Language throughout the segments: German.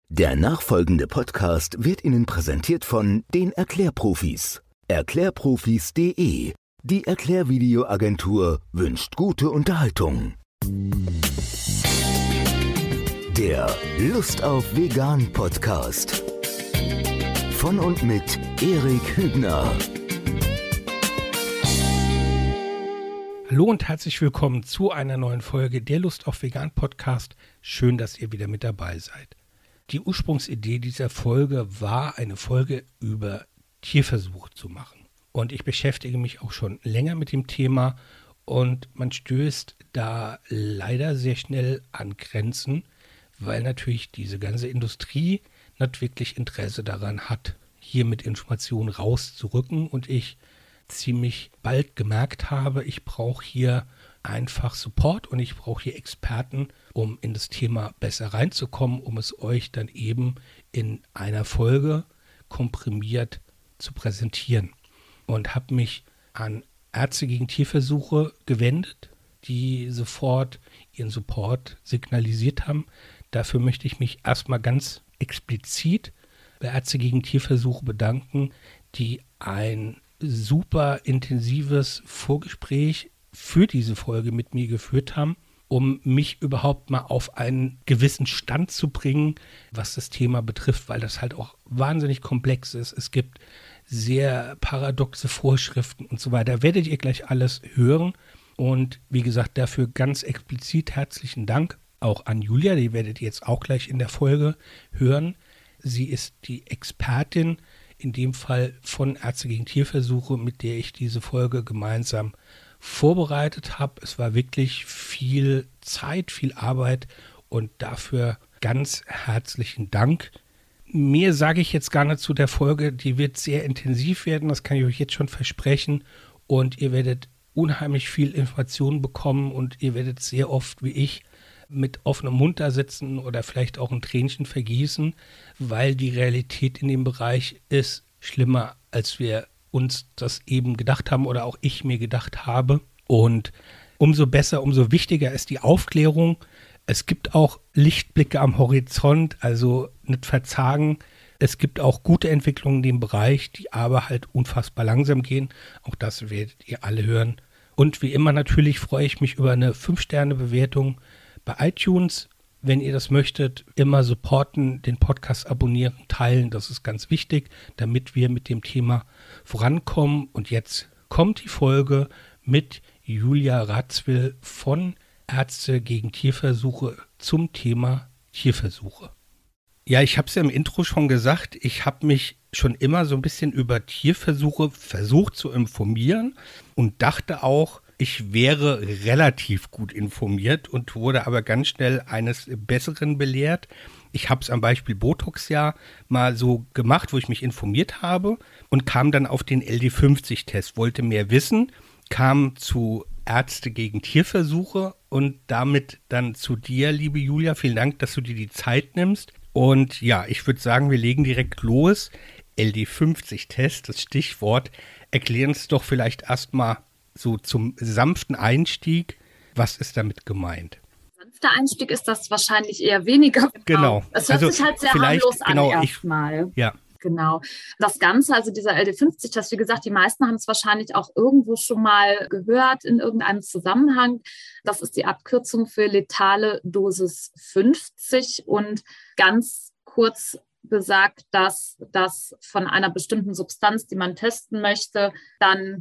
Der nachfolgende Podcast wird Ihnen präsentiert von den Erklärprofis. Erklärprofis.de. Die Erklärvideoagentur wünscht gute Unterhaltung. Der Lust auf Vegan Podcast. Von und mit Erik Hübner. Hallo und herzlich willkommen zu einer neuen Folge der Lust auf Vegan Podcast. Schön, dass ihr wieder mit dabei seid. Die Ursprungsidee dieser Folge war, eine Folge über Tierversuche zu machen. Und ich beschäftige mich auch schon länger mit dem Thema und man stößt da leider sehr schnell an Grenzen, weil natürlich diese ganze Industrie nicht wirklich Interesse daran hat, hier mit Informationen rauszurücken und ich ziemlich bald gemerkt habe, ich brauche hier einfach Support und ich brauche hier Experten, um in das Thema besser reinzukommen, um es euch dann eben in einer Folge komprimiert zu präsentieren. Und habe mich an Ärzte gegen Tierversuche gewendet, die sofort ihren Support signalisiert haben. Dafür möchte ich mich erstmal ganz explizit bei Ärzte gegen Tierversuche bedanken, die ein super intensives Vorgespräch für diese Folge mit mir geführt haben, um mich überhaupt mal auf einen gewissen Stand zu bringen, was das Thema betrifft, weil das halt auch wahnsinnig komplex ist. Es gibt sehr paradoxe Vorschriften und so weiter. Werdet ihr gleich alles hören. Und wie gesagt, dafür ganz explizit herzlichen Dank auch an Julia, die werdet ihr jetzt auch gleich in der Folge hören. Sie ist die Expertin, in dem Fall von Ärzte gegen Tierversuche, mit der ich diese Folge gemeinsam vorbereitet habe. Es war wirklich viel Zeit, viel Arbeit und dafür ganz herzlichen Dank. Mehr sage ich jetzt gar nicht zu der Folge, die wird sehr intensiv werden, das kann ich euch jetzt schon versprechen und ihr werdet unheimlich viel Informationen bekommen und ihr werdet sehr oft wie ich mit offenem Mund da sitzen oder vielleicht auch ein Tränchen vergießen, weil die Realität in dem Bereich ist schlimmer, als wir uns das eben gedacht haben oder auch ich mir gedacht habe. Und umso besser, umso wichtiger ist die Aufklärung. Es gibt auch Lichtblicke am Horizont, also nicht verzagen. Es gibt auch gute Entwicklungen in dem Bereich, die aber halt unfassbar langsam gehen. Auch das werdet ihr alle hören. Und wie immer natürlich freue ich mich über eine 5-Sterne-Bewertung bei iTunes. Wenn ihr das möchtet, immer supporten, den Podcast abonnieren, teilen, das ist ganz wichtig, damit wir mit dem Thema vorankommen. Und jetzt kommt die Folge mit Julia Ratzwill von Ärzte gegen Tierversuche zum Thema Tierversuche. Ja, ich habe es ja im Intro schon gesagt, ich habe mich schon immer so ein bisschen über Tierversuche versucht zu informieren und dachte auch, ich wäre relativ gut informiert und wurde aber ganz schnell eines Besseren belehrt. Ich habe es am Beispiel Botox ja mal so gemacht, wo ich mich informiert habe und kam dann auf den LD50-Test, wollte mehr wissen, kam zu Ärzte gegen Tierversuche und damit dann zu dir, liebe Julia. Vielen Dank, dass du dir die Zeit nimmst. Und ja, ich würde sagen, wir legen direkt los. LD50-Test, das Stichwort. Erklären uns doch vielleicht erstmal so zum sanften Einstieg, was ist damit gemeint? Sanfter Einstieg ist das wahrscheinlich eher weniger. Genau. Es hört sich halt sehr harmlos an erstmal. Ja. Genau. Das Ganze, also dieser LD50-Test, wie gesagt, die meisten haben es wahrscheinlich auch irgendwo schon mal gehört in irgendeinem Zusammenhang. Das ist die Abkürzung für letale Dosis 50 und ganz kurz besagt, dass das von einer bestimmten Substanz, die man testen möchte, dann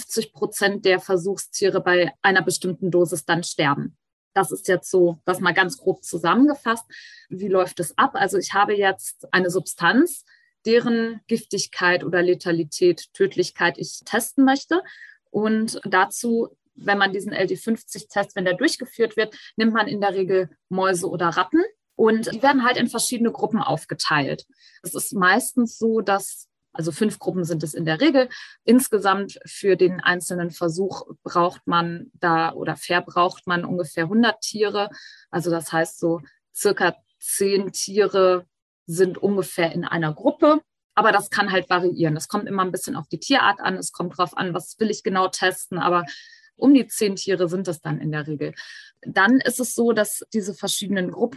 50% der Versuchstiere bei einer bestimmten Dosis dann sterben. Das ist jetzt so, das mal ganz grob zusammengefasst. Wie läuft es ab? Also ich habe jetzt eine Substanz, deren Giftigkeit oder Letalität, Tödlichkeit ich testen möchte. Und dazu, wenn man diesen LD50-Test, wenn der durchgeführt wird, nimmt man in der Regel Mäuse oder Ratten. Und die werden halt in verschiedene Gruppen aufgeteilt. Es ist meistens so, dass, also 5 Gruppen sind es in der Regel, insgesamt für den einzelnen Versuch braucht man da oder verbraucht man ungefähr 100 Tiere. Also das heißt so circa 10 Tiere sind ungefähr in einer Gruppe. Aber das kann halt variieren. Das kommt immer ein bisschen auf die Tierart an. Es kommt drauf an, was will ich genau testen. Aber um die 10 Tiere sind es dann in der Regel. Dann ist es so, dass diese verschiedenen Gruppen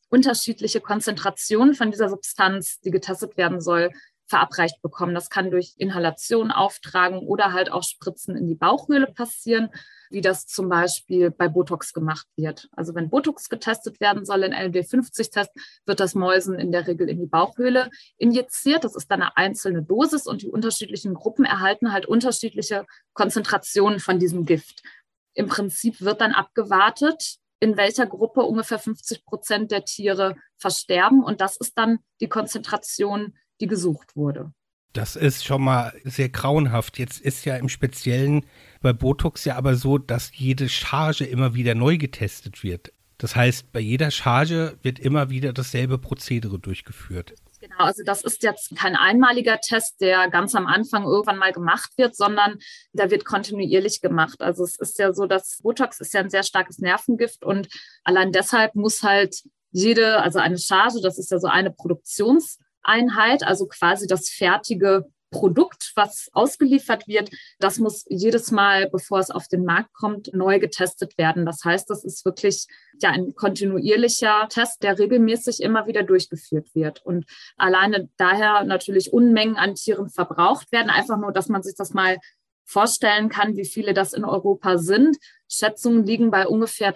unterschiedliche Konzentrationen von dieser Substanz, die getestet werden soll, verabreicht bekommen. Das kann durch Inhalation, Auftragen oder halt auch Spritzen in die Bauchhöhle passieren, wie das zum Beispiel bei Botox gemacht wird. Also wenn Botox getestet werden soll, in LD50-Test, wird das Mäusen in der Regel in die Bauchhöhle injiziert. Das ist dann eine einzelne Dosis und die unterschiedlichen Gruppen erhalten halt unterschiedliche Konzentrationen von diesem Gift. Im Prinzip wird dann abgewartet, in welcher Gruppe ungefähr 50% der Tiere versterben. Und das ist dann die Konzentration, die gesucht wurde. Das ist schon mal sehr grauenhaft. Jetzt ist ja im Speziellen bei Botox ja aber so, dass jede Charge immer wieder neu getestet wird. Das heißt, bei jeder Charge wird immer wieder dasselbe Prozedere durchgeführt. Genau, also das ist jetzt kein einmaliger Test, der ganz am Anfang irgendwann mal gemacht wird, sondern der wird kontinuierlich gemacht. Also es ist ja so, dass Botox ist ja ein sehr starkes Nervengift und allein deshalb muss halt also eine Charge, das ist ja so eine Produktionseinheit, also quasi das fertige Produkt, was ausgeliefert wird, das muss jedes Mal, bevor es auf den Markt kommt, neu getestet werden. Das heißt, das ist wirklich ein kontinuierlicher Test, der regelmäßig immer wieder durchgeführt wird. Und alleine daher natürlich Unmengen an Tieren verbraucht werden. Einfach nur, dass man sich das mal vorstellen kann, wie viele das in Europa sind. Schätzungen liegen bei ungefähr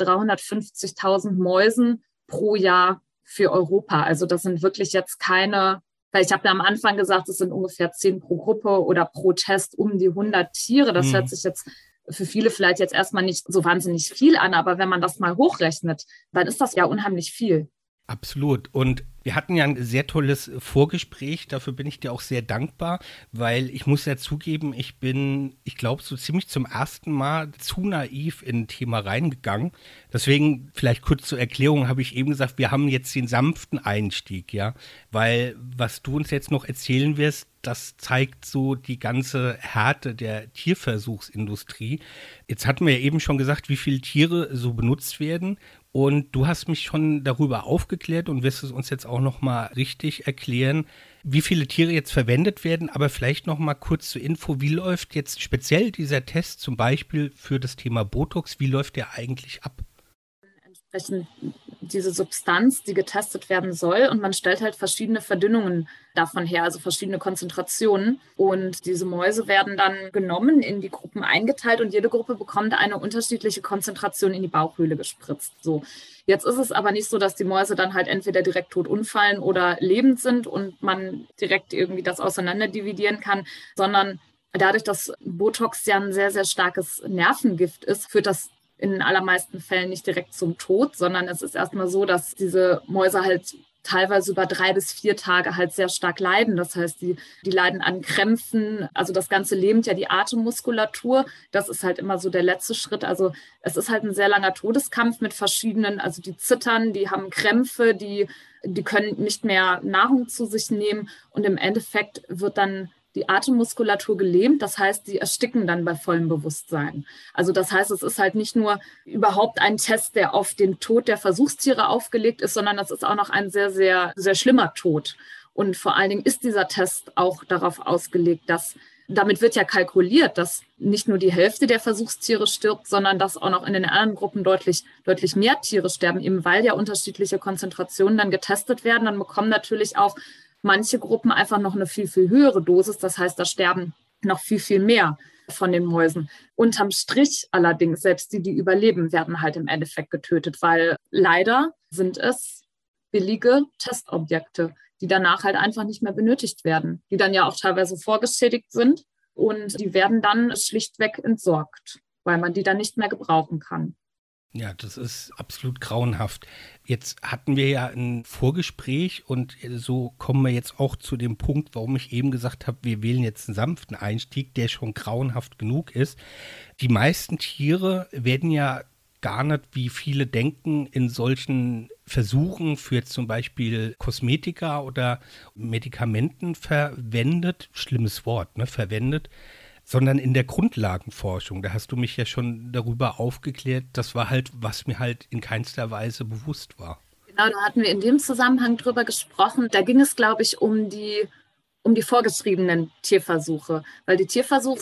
350.000 Mäusen pro Jahr für Europa. Also das sind wirklich jetzt keine, weil ich habe ja am Anfang gesagt, es sind ungefähr 10 pro Gruppe oder pro Test um die 100 Tiere. Das hört sich jetzt für viele vielleicht jetzt erstmal nicht so wahnsinnig viel an, aber wenn man das mal hochrechnet, dann ist das ja unheimlich viel. Absolut. Und wir hatten ja ein sehr tolles Vorgespräch. Dafür bin ich dir auch sehr dankbar, weil ich muss ja zugeben, ich glaube, so ziemlich zum ersten Mal zu naiv in ein Thema reingegangen. Deswegen vielleicht kurz zur Erklärung habe ich eben gesagt, wir haben jetzt den sanften Einstieg, ja, weil was du uns jetzt noch erzählen wirst, das zeigt so die ganze Härte der Tierversuchsindustrie. Jetzt hatten wir ja eben schon gesagt, wie viele Tiere so benutzt werden. Und du hast mich schon darüber aufgeklärt und wirst es uns jetzt auch nochmal richtig erklären, wie viele Tiere jetzt verwendet werden. Aber vielleicht nochmal kurz zur Info, wie läuft jetzt speziell dieser Test zum Beispiel für das Thema Botox, wie läuft der eigentlich ab? Entsprechend diese Substanz, die getestet werden soll. Und man stellt halt verschiedene Verdünnungen davon her, also verschiedene Konzentrationen. Und diese Mäuse werden dann genommen, in die Gruppen eingeteilt und jede Gruppe bekommt eine unterschiedliche Konzentration in die Bauchhöhle gespritzt. So. Jetzt ist es aber nicht so, dass die Mäuse dann halt entweder direkt tot umfallen oder lebend sind und man direkt irgendwie das auseinanderdividieren kann, sondern dadurch, dass Botox ja ein sehr, sehr starkes Nervengift ist, führt das in den allermeisten Fällen nicht direkt zum Tod, sondern es ist erstmal so, dass diese Mäuse halt teilweise über 3 bis 4 Tage halt sehr stark leiden. Das heißt, die leiden an Krämpfen. Also das Ganze lähmt ja die Atemmuskulatur. Das ist halt immer so der letzte Schritt. Also es ist halt ein sehr langer Todeskampf mit verschiedenen, also die zittern, die haben Krämpfe, die können nicht mehr Nahrung zu sich nehmen. Und im Endeffekt wird dann die Atemmuskulatur gelähmt, das heißt, die ersticken dann bei vollem Bewusstsein. Also das heißt, es ist halt nicht nur überhaupt ein Test, der auf den Tod der Versuchstiere aufgelegt ist, sondern das ist auch noch ein sehr, sehr, sehr schlimmer Tod. Und vor allen Dingen ist dieser Test auch darauf ausgelegt, dass damit wird ja kalkuliert, dass nicht nur die Hälfte der Versuchstiere stirbt, sondern dass auch noch in den anderen Gruppen deutlich, deutlich mehr Tiere sterben, eben weil ja unterschiedliche Konzentrationen dann getestet werden. Dann bekommen natürlich auch manche Gruppen einfach noch eine viel, viel höhere Dosis. Das heißt, da sterben noch viel, viel mehr von den Mäusen. Unterm Strich allerdings, selbst die überleben, werden halt im Endeffekt getötet, weil leider sind es billige Testobjekte, die danach halt einfach nicht mehr benötigt werden, die dann ja auch teilweise vorgeschädigt sind und die werden dann schlichtweg entsorgt, weil man die dann nicht mehr gebrauchen kann. Ja, das ist absolut grauenhaft. Jetzt hatten wir ja ein Vorgespräch und so kommen wir jetzt auch zu dem Punkt, warum ich eben gesagt habe, wir wählen jetzt einen sanften Einstieg, der schon grauenhaft genug ist. Die meisten Tiere werden ja gar nicht, wie viele denken, in solchen Versuchen für zum Beispiel Kosmetika oder Medikamenten verwendet, schlimmes Wort, ne, verwendet, sondern in der Grundlagenforschung. Da hast du mich ja schon darüber aufgeklärt. Das war halt, was mir halt in keinster Weise bewusst war. Genau, da hatten wir in dem Zusammenhang drüber gesprochen. Da ging es, glaube ich, um die vorgeschriebenen Tierversuche. Weil die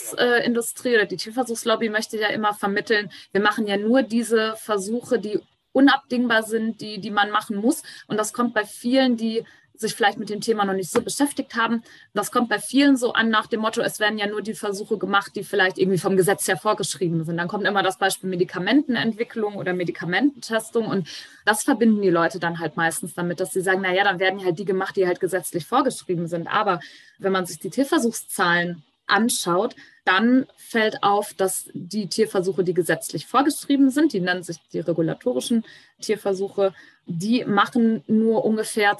Tierversuchsindustrie oder die Tierversuchslobby möchte ja immer vermitteln, wir machen ja nur diese Versuche, die unabdingbar sind, die man machen muss. Und das kommt bei vielen, die sich vielleicht mit dem Thema noch nicht so beschäftigt haben. Das kommt bei vielen so an nach dem Motto, es werden ja nur die Versuche gemacht, die vielleicht irgendwie vom Gesetz her vorgeschrieben sind. Dann kommt immer das Beispiel Medikamentenentwicklung oder Medikamententestung und das verbinden die Leute dann halt meistens damit, dass sie sagen, naja, dann werden halt die gemacht, die halt gesetzlich vorgeschrieben sind. Aber wenn man sich die Tierversuchszahlen anschaut, dann fällt auf, dass die Tierversuche, die gesetzlich vorgeschrieben sind, die nennen sich die regulatorischen Tierversuche, die machen nur ungefähr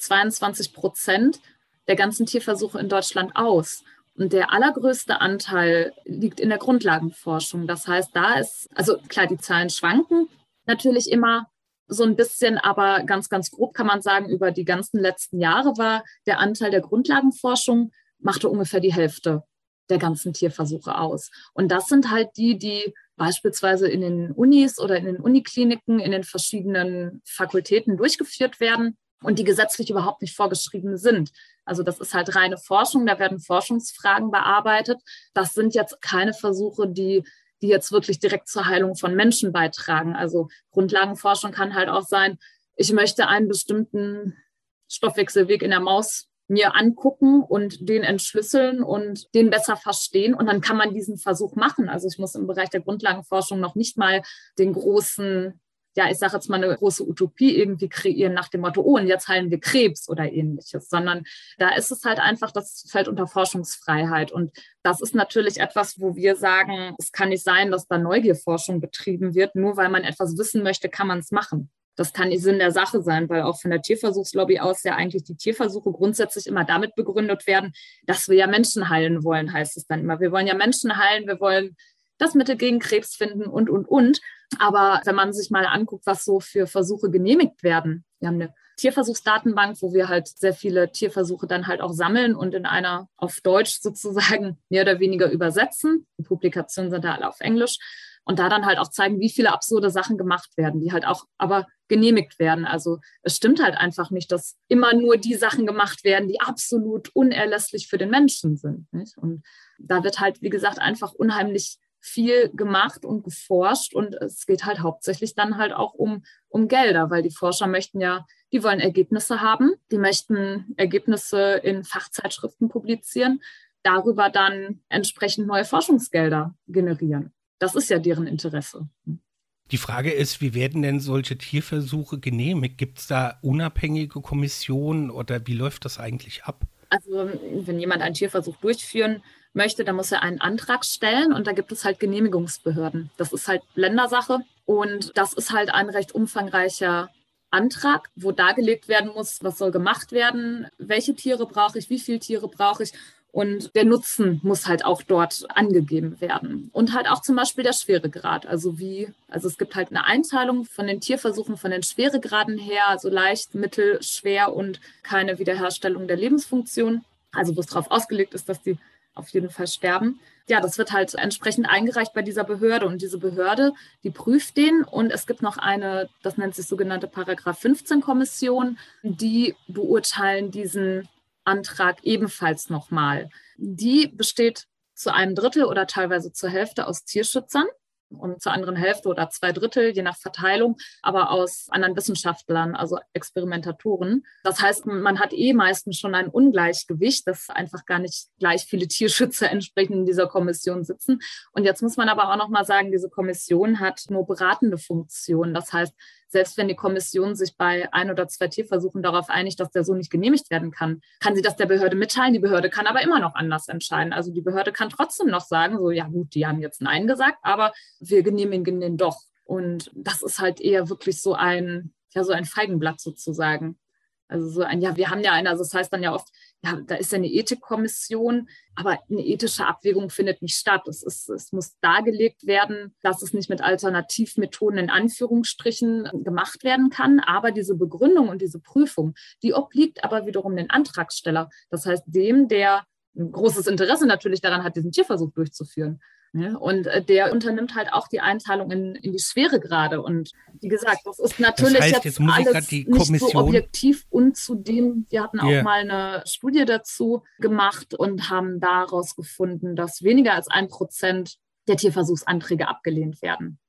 22% der ganzen Tierversuche in Deutschland aus. Und der allergrößte Anteil liegt in der Grundlagenforschung. Das heißt, da ist, also klar, die Zahlen schwanken natürlich immer so ein bisschen, aber ganz, ganz grob kann man sagen, über die ganzen letzten Jahre war der Anteil der Grundlagenforschung, machte ungefähr die Hälfte der ganzen Tierversuche aus. Und das sind halt die beispielsweise in den Unis oder in den Unikliniken, in den verschiedenen Fakultäten durchgeführt werden und die gesetzlich überhaupt nicht vorgeschrieben sind. Also das ist halt reine Forschung, da werden Forschungsfragen bearbeitet. Das sind jetzt keine Versuche, die jetzt wirklich direkt zur Heilung von Menschen beitragen. Also Grundlagenforschung kann halt auch sein, ich möchte einen bestimmten Stoffwechselweg in der Maus mir angucken und den entschlüsseln und den besser verstehen. Und dann kann man diesen Versuch machen. Also ich muss im Bereich der Grundlagenforschung noch nicht mal den großen, ja, ich sage jetzt mal eine große Utopie irgendwie kreieren nach dem Motto, oh, und jetzt heilen wir Krebs oder ähnliches, sondern da ist es halt einfach, das fällt unter Forschungsfreiheit. Und das ist natürlich etwas, wo wir sagen, es kann nicht sein, dass da Neugierforschung betrieben wird. Nur weil man etwas wissen möchte, kann man es machen. Das kann nicht Sinn der Sache sein, weil auch von der Tierversuchslobby aus ja eigentlich die Tierversuche grundsätzlich immer damit begründet werden, dass wir ja Menschen heilen wollen, heißt es dann immer. Wir wollen ja Menschen heilen, wir wollen das Mittel gegen Krebs finden und. Aber wenn man sich mal anguckt, was so für Versuche genehmigt werden, wir haben eine Tierversuchsdatenbank, wo wir halt sehr viele Tierversuche dann halt auch sammeln und in einer auf Deutsch sozusagen mehr oder weniger übersetzen. Die Publikationen sind da alle auf Englisch. Und da dann halt auch zeigen, wie viele absurde Sachen gemacht werden, die halt auch aber genehmigt werden. Also es stimmt halt einfach nicht, dass immer nur die Sachen gemacht werden, die absolut unerlässlich für den Menschen sind, nicht? Und da wird halt, wie gesagt, einfach unheimlich viel gemacht und geforscht. Und es geht halt hauptsächlich dann halt auch um Gelder, weil die Forscher möchten ja, die wollen Ergebnisse haben, die möchten Ergebnisse in Fachzeitschriften publizieren, darüber dann entsprechend neue Forschungsgelder generieren. Das ist ja deren Interesse. Die Frage ist, wie werden denn solche Tierversuche genehmigt? Gibt es da unabhängige Kommissionen oder wie läuft das eigentlich ab? Also wenn jemand einen Tierversuch durchführen möchte, dann muss er einen Antrag stellen und da gibt es halt Genehmigungsbehörden. Das ist halt Ländersache und das ist halt ein recht umfangreicher Antrag, wo dargelegt werden muss, was soll gemacht werden, welche Tiere brauche ich, wie viele Tiere brauche ich. Und der Nutzen muss halt auch dort angegeben werden. Und halt auch zum Beispiel der Schweregrad. Also es gibt halt eine Einteilung von den Tierversuchen von den Schweregraden her, also leicht, mittel, schwer und keine Wiederherstellung der Lebensfunktion. Also wo es darauf ausgelegt ist, dass die auf jeden Fall sterben. Ja, das wird halt entsprechend eingereicht bei dieser Behörde. Und diese Behörde, die prüft den. Und es gibt noch eine, das nennt sich sogenannte Paragraph 15 Kommission, die beurteilen diesen Antrag ebenfalls nochmal. Die besteht zu einem Drittel oder teilweise zur Hälfte aus Tierschützern und zur anderen Hälfte oder 2/3, je nach Verteilung, aber aus anderen Wissenschaftlern, also Experimentatoren. Das heißt, man hat meistens schon ein Ungleichgewicht, dass einfach gar nicht gleich viele Tierschützer entsprechend in dieser Kommission sitzen. Und jetzt muss man aber auch noch mal sagen, diese Kommission hat nur beratende Funktion. Das heißt, selbst wenn die Kommission sich bei 1 oder 2 Tierversuchen darauf einigt, dass der so nicht genehmigt werden kann, kann sie das der Behörde mitteilen. Die Behörde kann aber immer noch anders entscheiden. Also die Behörde kann trotzdem noch sagen, so ja gut, die haben jetzt Nein gesagt, aber wir genehmigen den doch. Und das ist halt eher wirklich so ein Feigenblatt sozusagen. Also so ein, ja, wir haben ja eine, also das heißt dann ja oft, ja, da ist ja eine Ethikkommission, aber eine ethische Abwägung findet nicht statt. Es muss dargelegt werden, dass es nicht mit Alternativmethoden in Anführungsstrichen gemacht werden kann, aber diese Begründung und diese Prüfung, die obliegt aber wiederum den Antragsteller. Das heißt dem, der ein großes Interesse natürlich daran hat, diesen Tierversuch durchzuführen. Ja, und der unternimmt halt auch die Einteilung in die Schweregrade. Und wie gesagt, das ist natürlich das heißt, jetzt alles nicht so objektiv. Und zudem, wir hatten auch mal eine Studie dazu gemacht und haben daraus gefunden, dass weniger als 1% der Tierversuchsanträge abgelehnt werden.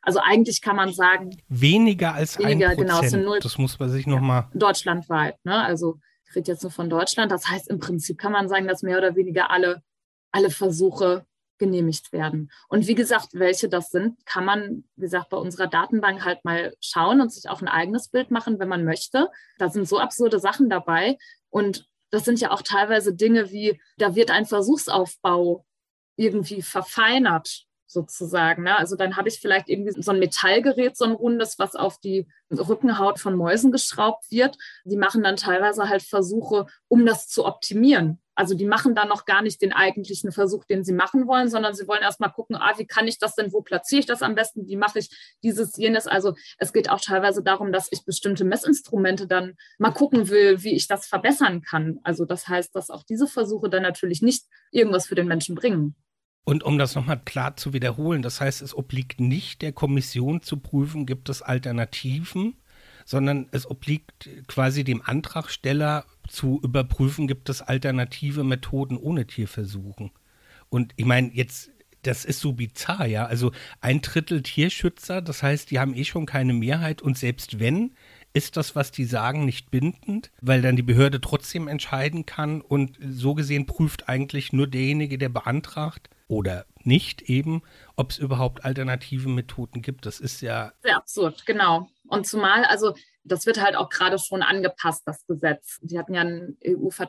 Also eigentlich kann man sagen, weniger als 1%. Genau, es sind 0, das muss man sich nochmal... Deutschlandweit, ne? Also ich rede jetzt nur von Deutschland. Das heißt, im Prinzip kann man sagen, dass mehr oder weniger alle Versuche genehmigt werden. Und wie gesagt, welche das sind, kann man, wie gesagt, bei unserer Datenbank halt mal schauen und sich auch ein eigenes Bild machen, wenn man möchte. Da sind so absurde Sachen dabei. Und das sind ja auch teilweise Dinge wie, da wird ein Versuchsaufbau irgendwie verfeinert, sozusagen. Ne? Also dann habe ich vielleicht irgendwie so ein Metallgerät, so ein rundes, was auf die Rückenhaut von Mäusen geschraubt wird. Die machen dann teilweise halt Versuche, um das zu optimieren. Also die machen dann noch gar nicht den eigentlichen Versuch, den sie machen wollen, sondern sie wollen erst mal gucken, wie kann ich das denn, wo platziere ich das am besten, wie mache ich dieses, jenes. Also es geht auch teilweise darum, dass ich bestimmte Messinstrumente dann mal gucken will, wie ich das verbessern kann. Also das heißt, dass auch diese Versuche dann natürlich nicht irgendwas für den Menschen bringen. Und um das nochmal klar zu wiederholen, das heißt, es obliegt nicht der Kommission zu prüfen, gibt es Alternativen, sondern es obliegt quasi dem Antragsteller zu überprüfen, gibt es alternative Methoden ohne Tierversuchen. Und ich meine, jetzt, das ist so bizarr, ja, also 1/3 Tierschützer, das heißt, die haben schon keine Mehrheit und selbst wenn, ist das, was die sagen, nicht bindend, weil dann die Behörde trotzdem entscheiden kann und so gesehen prüft eigentlich nur derjenige, der beantragt oder nicht eben, ob es überhaupt alternative Methoden gibt. Das ist ja... Sehr absurd, genau. Und zumal, also das wird halt auch gerade schon angepasst, das Gesetz. Die hatten ja ein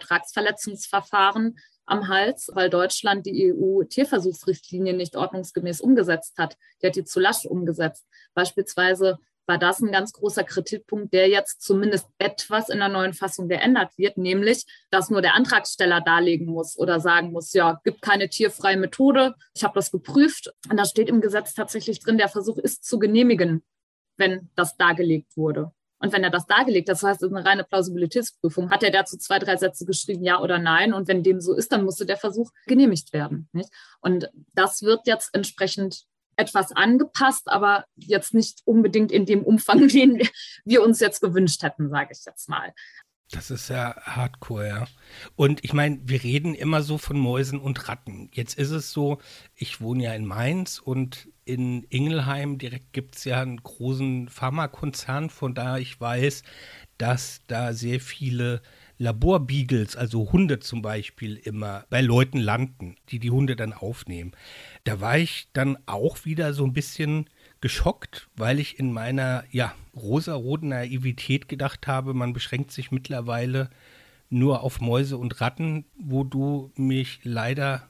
EU-Vertragsverletzungsverfahren am Hals, weil Deutschland die EU-Tierversuchsrichtlinie nicht ordnungsgemäß umgesetzt hat. Die hat die zu lasch umgesetzt. Beispielsweise war das ein ganz großer Kritikpunkt, der jetzt zumindest etwas in der neuen Fassung geändert wird, nämlich, dass nur der Antragsteller darlegen muss oder sagen muss, ja, gibt keine tierfreie Methode, ich habe das geprüft. Und da steht im Gesetz tatsächlich drin, der Versuch ist zu genehmigen, wenn das dargelegt wurde. Und wenn er das dargelegt hat, das heißt, es ist eine reine Plausibilitätsprüfung, hat er dazu 2, 3 Sätze geschrieben, ja oder nein. Und wenn dem so ist, dann musste der Versuch genehmigt werden. Nicht? Und das wird jetzt entsprechend etwas angepasst, aber jetzt nicht unbedingt in dem Umfang, den wir uns jetzt gewünscht hätten, sage ich jetzt mal. Das ist ja hardcore, ja. Und ich meine, wir reden immer so von Mäusen und Ratten. Jetzt ist es so, ich wohne ja in Mainz und in Ingelheim direkt gibt es ja einen großen Pharmakonzern, von daher ich weiß, dass da sehr viele Laborbeagles, also Hunde zum Beispiel, immer bei Leuten landen, die Hunde dann aufnehmen. Da war ich dann auch wieder so ein bisschen geschockt, weil ich in meiner rosaroten Naivität gedacht habe, man beschränkt sich mittlerweile nur auf Mäuse und Ratten, wo du mich leider,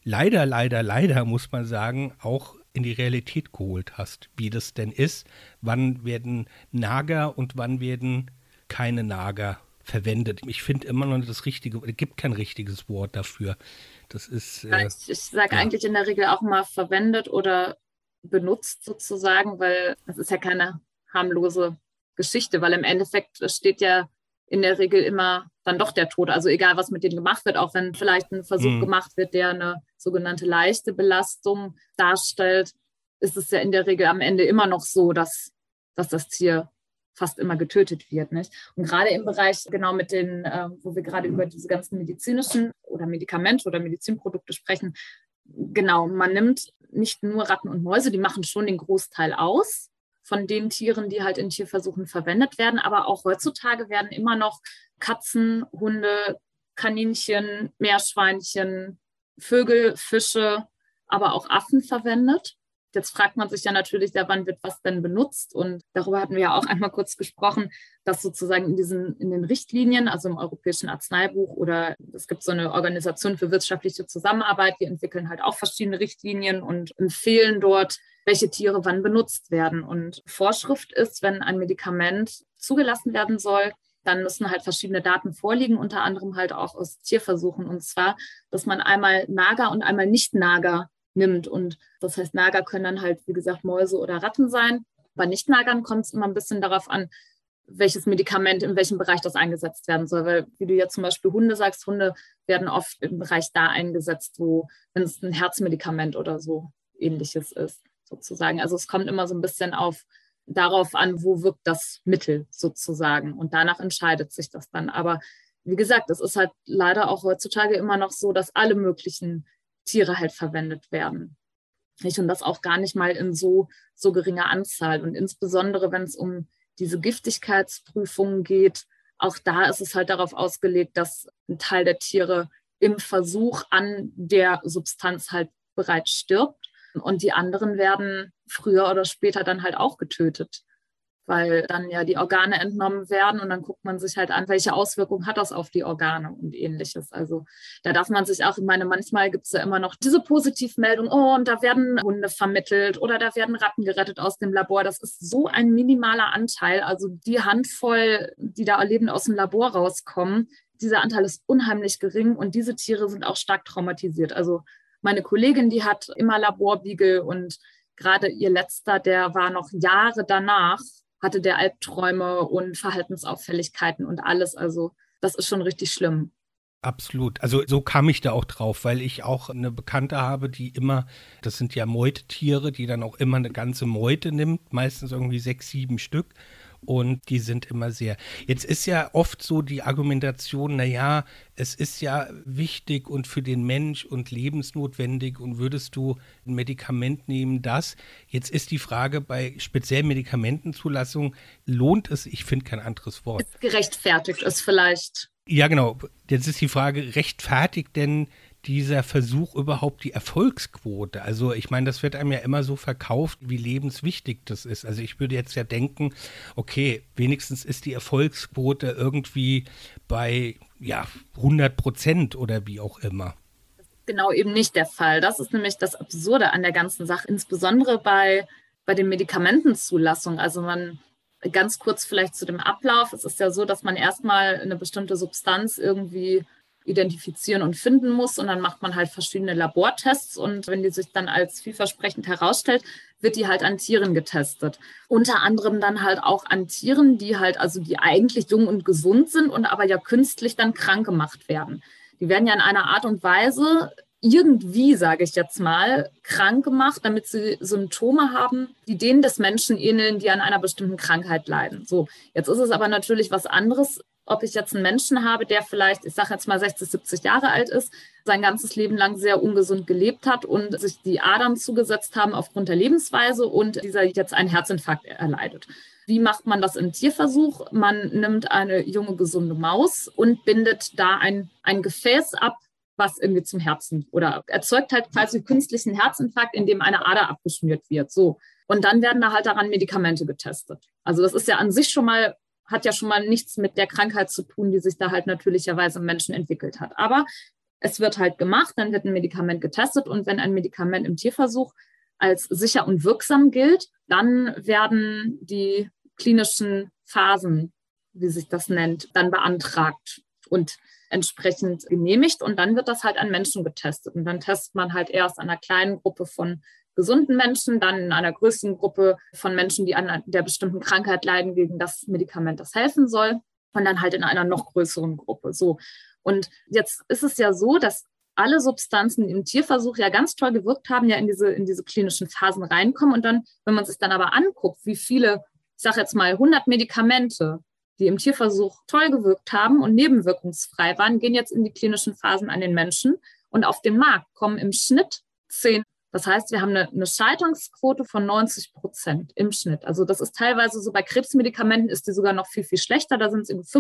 muss man sagen, auch in die Realität geholt hast, wie das denn ist, wann werden Nager und wann werden keine Nager verwendet. Ich finde immer noch das Richtige, es gibt kein richtiges Wort dafür. Das ist... ich sage eigentlich in der Regel auch mal verwendet oder benutzt sozusagen, weil das ist ja keine harmlose Geschichte, weil im Endeffekt steht ja in der Regel immer dann doch der Tod. Also egal, was mit denen gemacht wird, auch wenn vielleicht ein Versuch gemacht wird, der eine sogenannte leichte Belastung darstellt, ist es ja in der Regel am Ende immer noch so, dass das Tier fast immer getötet wird. Nicht? Und gerade im Bereich, genau mit den, wo wir gerade über diese ganzen medizinischen oder Medikamente oder Medizinprodukte sprechen, genau, man nimmt nicht nur Ratten und Mäuse, die machen schon den Großteil aus von den Tieren, die halt in Tierversuchen verwendet werden, aber auch heutzutage werden immer noch Katzen, Hunde, Kaninchen, Meerschweinchen, Vögel, Fische, aber auch Affen verwendet. Jetzt fragt man sich ja natürlich, wann wird was denn benutzt? Und darüber hatten wir ja auch einmal kurz gesprochen, dass sozusagen in den Richtlinien, also im Europäischen Arzneibuch oder es gibt so eine Organisation für wirtschaftliche Zusammenarbeit, die entwickeln halt auch verschiedene Richtlinien und empfehlen dort, welche Tiere wann benutzt werden. Und Vorschrift ist, wenn ein Medikament zugelassen werden soll, dann müssen halt verschiedene Daten vorliegen, unter anderem halt auch aus Tierversuchen. Und zwar, dass man einmal Nager und einmal Nicht-Nager nimmt. Und das heißt, Nager können dann halt, wie gesagt, Mäuse oder Ratten sein. Bei Nicht-Nagern kommt es immer ein bisschen darauf an, welches Medikament in welchem Bereich das eingesetzt werden soll. Weil, wie du jetzt zum Beispiel Hunde sagst, Hunde werden oft im Bereich da eingesetzt, wenn es ein Herzmedikament oder so Ähnliches ist, sozusagen. Also es kommt immer so ein bisschen darauf an, wo wirkt das Mittel sozusagen. Und danach entscheidet sich das dann. Aber wie gesagt, es ist halt leider auch heutzutage immer noch so, dass alle möglichen Tiere halt verwendet werden. Und das auch gar nicht mal in so geringer Anzahl. Und insbesondere, wenn es um diese Giftigkeitsprüfungen geht, auch da ist es halt darauf ausgelegt, dass ein Teil der Tiere im Versuch an der Substanz halt bereits stirbt. Und die anderen werden früher oder später dann halt auch getötet, weil dann ja die Organe entnommen werden und dann guckt man sich halt an, welche Auswirkungen hat das auf die Organe und Ähnliches. Also da darf man sich auch, ich meine, manchmal gibt es ja immer noch diese Positivmeldung, oh, und da werden Hunde vermittelt oder da werden Ratten gerettet aus dem Labor. Das ist so ein minimaler Anteil. Also die Handvoll, die da lebend aus dem Labor rauskommen, dieser Anteil ist unheimlich gering und diese Tiere sind auch stark traumatisiert. Also meine Kollegin, die hat immer Laborbeagle und gerade ihr letzter, der war noch Jahre danach, hatte der Albträume und Verhaltensauffälligkeiten und alles. Also das ist schon richtig schlimm. Absolut. Also so kam ich da auch drauf, weil ich auch eine Bekannte habe, die immer, das sind ja Meutetiere, die dann auch immer eine ganze Meute nimmt, meistens irgendwie 6, 7 Stück. Und die sind immer sehr. Jetzt ist ja oft so die Argumentation, naja, es ist ja wichtig und für den Mensch und lebensnotwendig und würdest du ein Medikament nehmen, das. Jetzt ist die Frage bei speziell Medikamentenzulassung, lohnt es, ich finde kein anderes Wort. Gerechtfertigt ist vielleicht. Ja, genau. Jetzt ist die Frage, rechtfertigt denn dieser Versuch überhaupt die Erfolgsquote? Also ich meine, das wird einem ja immer so verkauft, wie lebenswichtig das ist. Also ich würde jetzt ja denken, okay, wenigstens ist die Erfolgsquote irgendwie bei 100% oder wie auch immer. Genau eben nicht der Fall. Das ist nämlich das Absurde an der ganzen Sache, insbesondere bei den Medikamentenzulassungen. Also ganz kurz vielleicht zu dem Ablauf. Es ist ja so, dass man erstmal eine bestimmte Substanz irgendwie identifizieren und finden muss und dann macht man halt verschiedene Labortests und wenn die sich dann als vielversprechend herausstellt, wird die halt an Tieren getestet. Unter anderem dann halt auch an Tieren, die halt, also die eigentlich jung und gesund sind und aber ja künstlich dann krank gemacht werden. Die werden ja in einer Art und Weise irgendwie, sage ich jetzt mal, krank gemacht, damit sie Symptome haben, die denen des Menschen ähneln, die an einer bestimmten Krankheit leiden. So, jetzt ist es aber natürlich was anderes, ob ich jetzt einen Menschen habe, der vielleicht, ich sage jetzt mal 60, 70 Jahre alt ist, sein ganzes Leben lang sehr ungesund gelebt hat und sich die Adern zugesetzt haben aufgrund der Lebensweise und dieser jetzt einen Herzinfarkt erleidet. Wie macht man das im Tierversuch? Man nimmt eine junge, gesunde Maus und bindet da ein Gefäß ab, was irgendwie zum Herzen oder erzeugt halt quasi künstlichen Herzinfarkt, indem eine Ader abgeschnürt wird. So. Und dann werden da halt daran Medikamente getestet. Also das ist ja an sich hat ja schon mal nichts mit der Krankheit zu tun, die sich da halt natürlicherweise im Menschen entwickelt hat. Aber es wird halt gemacht, dann wird ein Medikament getestet und wenn ein Medikament im Tierversuch als sicher und wirksam gilt, dann werden die klinischen Phasen, wie sich das nennt, dann beantragt und entsprechend genehmigt und dann wird das halt an Menschen getestet. Und dann testet man halt erst an einer kleinen Gruppe von gesunden Menschen, dann in einer größeren Gruppe von Menschen, die an der bestimmten Krankheit leiden, gegen das Medikament, das helfen soll, und dann halt in einer noch größeren Gruppe. So. Und jetzt ist es ja so, dass alle Substanzen im Tierversuch ja ganz toll gewirkt haben, ja in diese klinischen Phasen reinkommen. Und dann, wenn man sich dann aber anguckt, wie viele, ich sage jetzt mal 100 Medikamente, die im Tierversuch toll gewirkt haben und nebenwirkungsfrei waren, gehen jetzt in die klinischen Phasen an den Menschen. Und auf den Markt kommen im Schnitt 10. Das heißt, wir haben eine Scheiterungsquote von 90% im Schnitt. Also das ist teilweise so, bei Krebsmedikamenten ist die sogar noch viel, viel schlechter. Da sind es über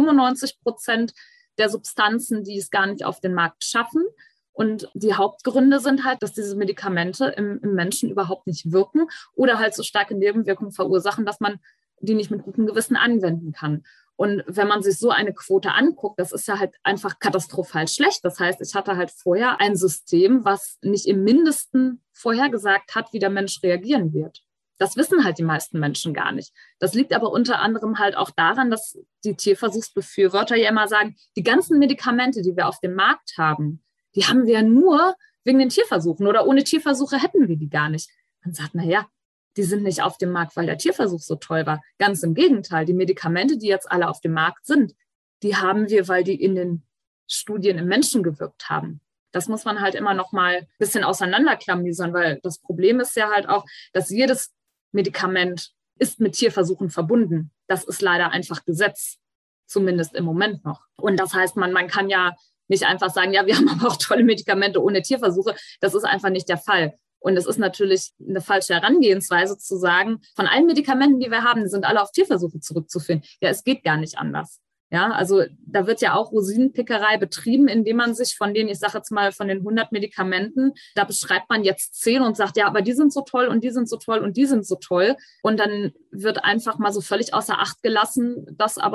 95% der Substanzen, die es gar nicht auf den Markt schaffen. Und die Hauptgründe sind halt, dass diese Medikamente im Menschen überhaupt nicht wirken oder halt so starke Nebenwirkungen verursachen, dass man die nicht mit gutem Gewissen anwenden kann. Und wenn man sich so eine Quote anguckt, das ist ja halt einfach katastrophal schlecht. Das heißt, ich hatte halt vorher ein System, was nicht im Mindesten vorhergesagt hat, wie der Mensch reagieren wird. Das wissen halt die meisten Menschen gar nicht. Das liegt aber unter anderem halt auch daran, dass die Tierversuchsbefürworter ja immer sagen, die ganzen Medikamente, die wir auf dem Markt haben, die haben wir nur wegen den Tierversuchen oder ohne Tierversuche hätten wir die gar nicht. Man sagt, naja, die sind nicht auf dem Markt, weil der Tierversuch so toll war. Ganz im Gegenteil, die Medikamente, die jetzt alle auf dem Markt sind, die haben wir, weil die in den Studien im Menschen gewirkt haben. Das muss man halt immer noch mal ein bisschen auseinanderklamüsern, weil das Problem ist ja halt auch, dass jedes Medikament ist mit Tierversuchen verbunden. Das ist leider einfach Gesetz, zumindest im Moment noch. Und das heißt, man kann ja nicht einfach sagen, ja, wir haben aber auch tolle Medikamente ohne Tierversuche. Das ist einfach nicht der Fall. Und es ist natürlich eine falsche Herangehensweise zu sagen, von allen Medikamenten, die wir haben, die sind alle auf Tierversuche zurückzuführen. Ja, es geht gar nicht anders. Ja, also da wird ja auch Rosinenpickerei betrieben, indem man sich von den, ich sage jetzt mal, von den 100 Medikamenten, da beschreibt man jetzt 10 und sagt, ja, aber die sind so toll und die sind so toll und die sind so toll. Und dann wird einfach mal so völlig außer Acht gelassen, dass aber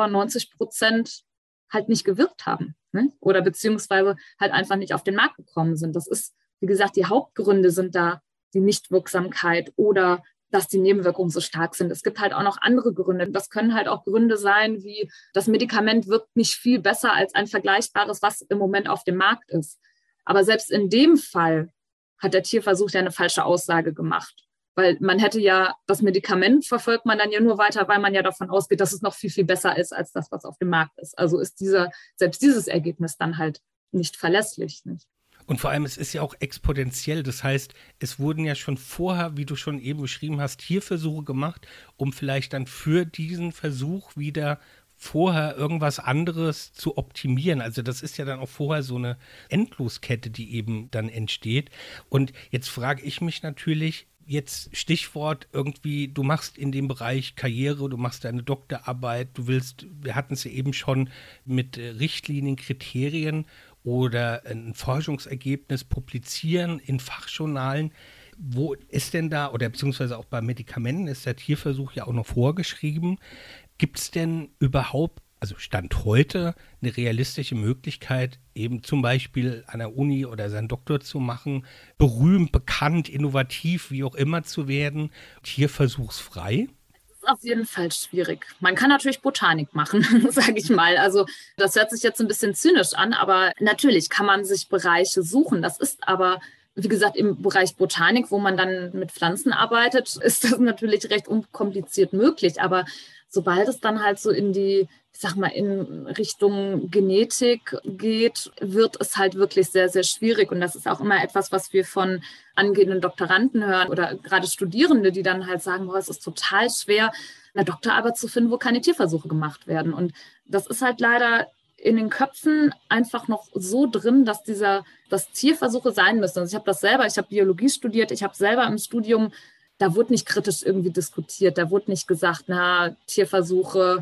90% halt nicht gewirkt haben, ne? Oder beziehungsweise halt einfach nicht auf den Markt gekommen sind. Das ist, wie gesagt, die Hauptgründe sind da die Nichtwirksamkeit oder dass die Nebenwirkungen so stark sind. Es gibt halt auch noch andere Gründe. Das können halt auch Gründe sein, wie das Medikament wirkt nicht viel besser als ein vergleichbares, was im Moment auf dem Markt ist. Aber selbst in dem Fall hat der Tierversuch ja eine falsche Aussage gemacht. Weil man hätte ja, das Medikament verfolgt man dann ja nur weiter, weil man ja davon ausgeht, dass es noch viel, viel besser ist als das, was auf dem Markt ist. Also ist selbst dieses Ergebnis dann halt nicht verlässlich, nicht? Und vor allem, es ist ja auch exponentiell. Das heißt, es wurden ja schon vorher, wie du schon eben beschrieben hast, Tierversuche gemacht, um vielleicht dann für diesen Versuch wieder vorher irgendwas anderes zu optimieren. Also das ist ja dann auch vorher so eine Endloskette, die eben dann entsteht. Und jetzt frage ich mich natürlich, jetzt Stichwort irgendwie, du machst in dem Bereich Karriere, du machst deine Doktorarbeit, wir hatten es ja eben schon mit Richtlinien, Kriterien oder ein Forschungsergebnis publizieren in Fachjournalen. Wo ist denn da, oder beziehungsweise auch bei Medikamenten ist der Tierversuch ja auch noch vorgeschrieben. Gibt es denn überhaupt, also Stand heute, eine realistische Möglichkeit, eben zum Beispiel an der Uni oder seinen Doktor zu machen, berühmt, bekannt, innovativ, wie auch immer zu werden, tierversuchsfrei? Auf jeden Fall schwierig. Man kann natürlich Botanik machen, sage ich mal. Also das hört sich jetzt ein bisschen zynisch an, aber natürlich kann man sich Bereiche suchen. Das ist aber, wie gesagt, im Bereich Botanik, wo man dann mit Pflanzen arbeitet, ist das natürlich recht unkompliziert möglich. Aber sobald es dann halt so in die, ich sag mal, in Richtung Genetik geht, wird es halt wirklich sehr, sehr schwierig. Und das ist auch immer etwas, was wir von angehenden Doktoranden hören oder gerade Studierende, die dann halt sagen, boah, es ist total schwer, eine Doktorarbeit zu finden, wo keine Tierversuche gemacht werden. Und das ist halt leider in den Köpfen einfach noch so drin, dass Tierversuche sein müssen. Also ich habe Biologie studiert, ich habe selber im Studium, da wurde nicht kritisch irgendwie diskutiert, da wurde nicht gesagt, na, Tierversuche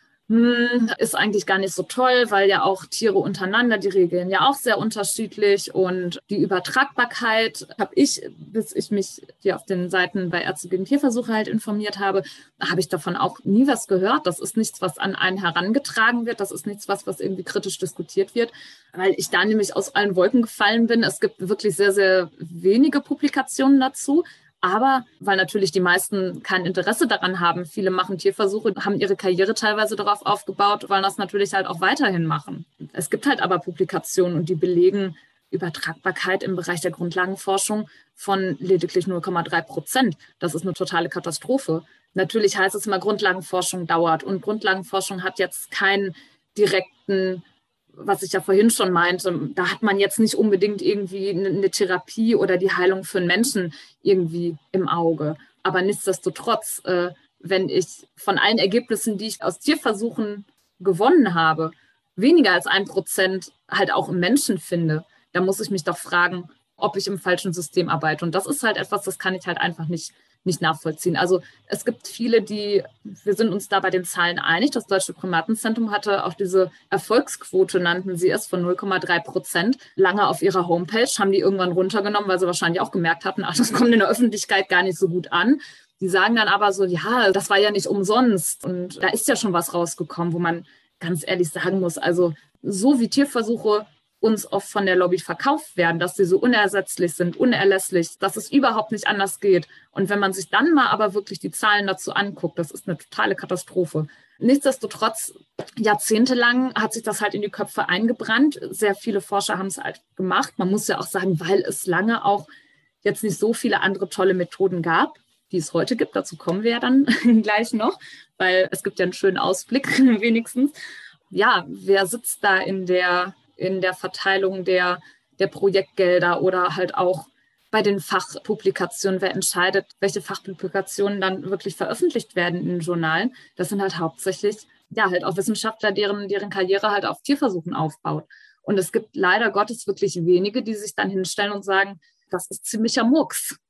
ist eigentlich gar nicht so toll, weil ja auch Tiere untereinander, die regeln ja auch sehr unterschiedlich und die Übertragbarkeit habe ich, bis ich mich hier auf den Seiten bei Ärzte gegen Tierversuche halt informiert habe, habe ich davon auch nie was gehört. Das ist nichts, was an einen herangetragen wird, das ist nichts, was irgendwie kritisch diskutiert wird, weil ich da nämlich aus allen Wolken gefallen bin. Es gibt wirklich sehr, sehr wenige Publikationen dazu. Aber weil natürlich die meisten kein Interesse daran haben, viele machen Tierversuche, haben ihre Karriere teilweise darauf aufgebaut, wollen das natürlich halt auch weiterhin machen. Es gibt halt aber Publikationen und die belegen Übertragbarkeit im Bereich der Grundlagenforschung von lediglich 0,3%. Das ist eine totale Katastrophe. Natürlich heißt es immer, Grundlagenforschung dauert und Grundlagenforschung hat jetzt keinen direkten, was ich ja vorhin schon meinte, da hat man jetzt nicht unbedingt irgendwie eine Therapie oder die Heilung für einen Menschen irgendwie im Auge. Aber nichtsdestotrotz, wenn ich von allen Ergebnissen, die ich aus Tierversuchen gewonnen habe, weniger als 1% halt auch im Menschen finde, dann muss ich mich doch fragen, ob ich im falschen System arbeite. Und das ist halt etwas, das kann ich halt einfach nicht nachvollziehen. Also es gibt viele, wir sind uns da bei den Zahlen einig, das Deutsche Primatenzentrum hatte auch diese Erfolgsquote, nannten sie es, von 0,3% lange auf ihrer Homepage, haben die irgendwann runtergenommen, weil sie wahrscheinlich auch gemerkt hatten, ach, das kommt in der Öffentlichkeit gar nicht so gut an. Die sagen dann aber so, ja, das war ja nicht umsonst und da ist ja schon was rausgekommen, wo man ganz ehrlich sagen muss, also so wie Tierversuche uns oft von der Lobby verkauft werden, dass sie so unersetzlich sind, unerlässlich, dass es überhaupt nicht anders geht. Und wenn man sich dann mal aber wirklich die Zahlen dazu anguckt, das ist eine totale Katastrophe. Nichtsdestotrotz, jahrzehntelang hat sich das halt in die Köpfe eingebrannt. Sehr viele Forscher haben es halt gemacht. Man muss ja auch sagen, weil es lange auch jetzt nicht so viele andere tolle Methoden gab, die es heute gibt. Dazu kommen wir ja dann gleich noch, weil es gibt ja einen schönen Ausblick wenigstens. Ja, wer sitzt da in der Verteilung der Projektgelder oder halt auch bei den Fachpublikationen, wer entscheidet, welche Fachpublikationen dann wirklich veröffentlicht werden in den Journalen. Das sind halt hauptsächlich, ja, halt auch Wissenschaftler, deren Karriere halt auf Tierversuchen aufbaut. Und es gibt leider Gottes wirklich wenige, die sich dann hinstellen und sagen, das ist ziemlicher Murks.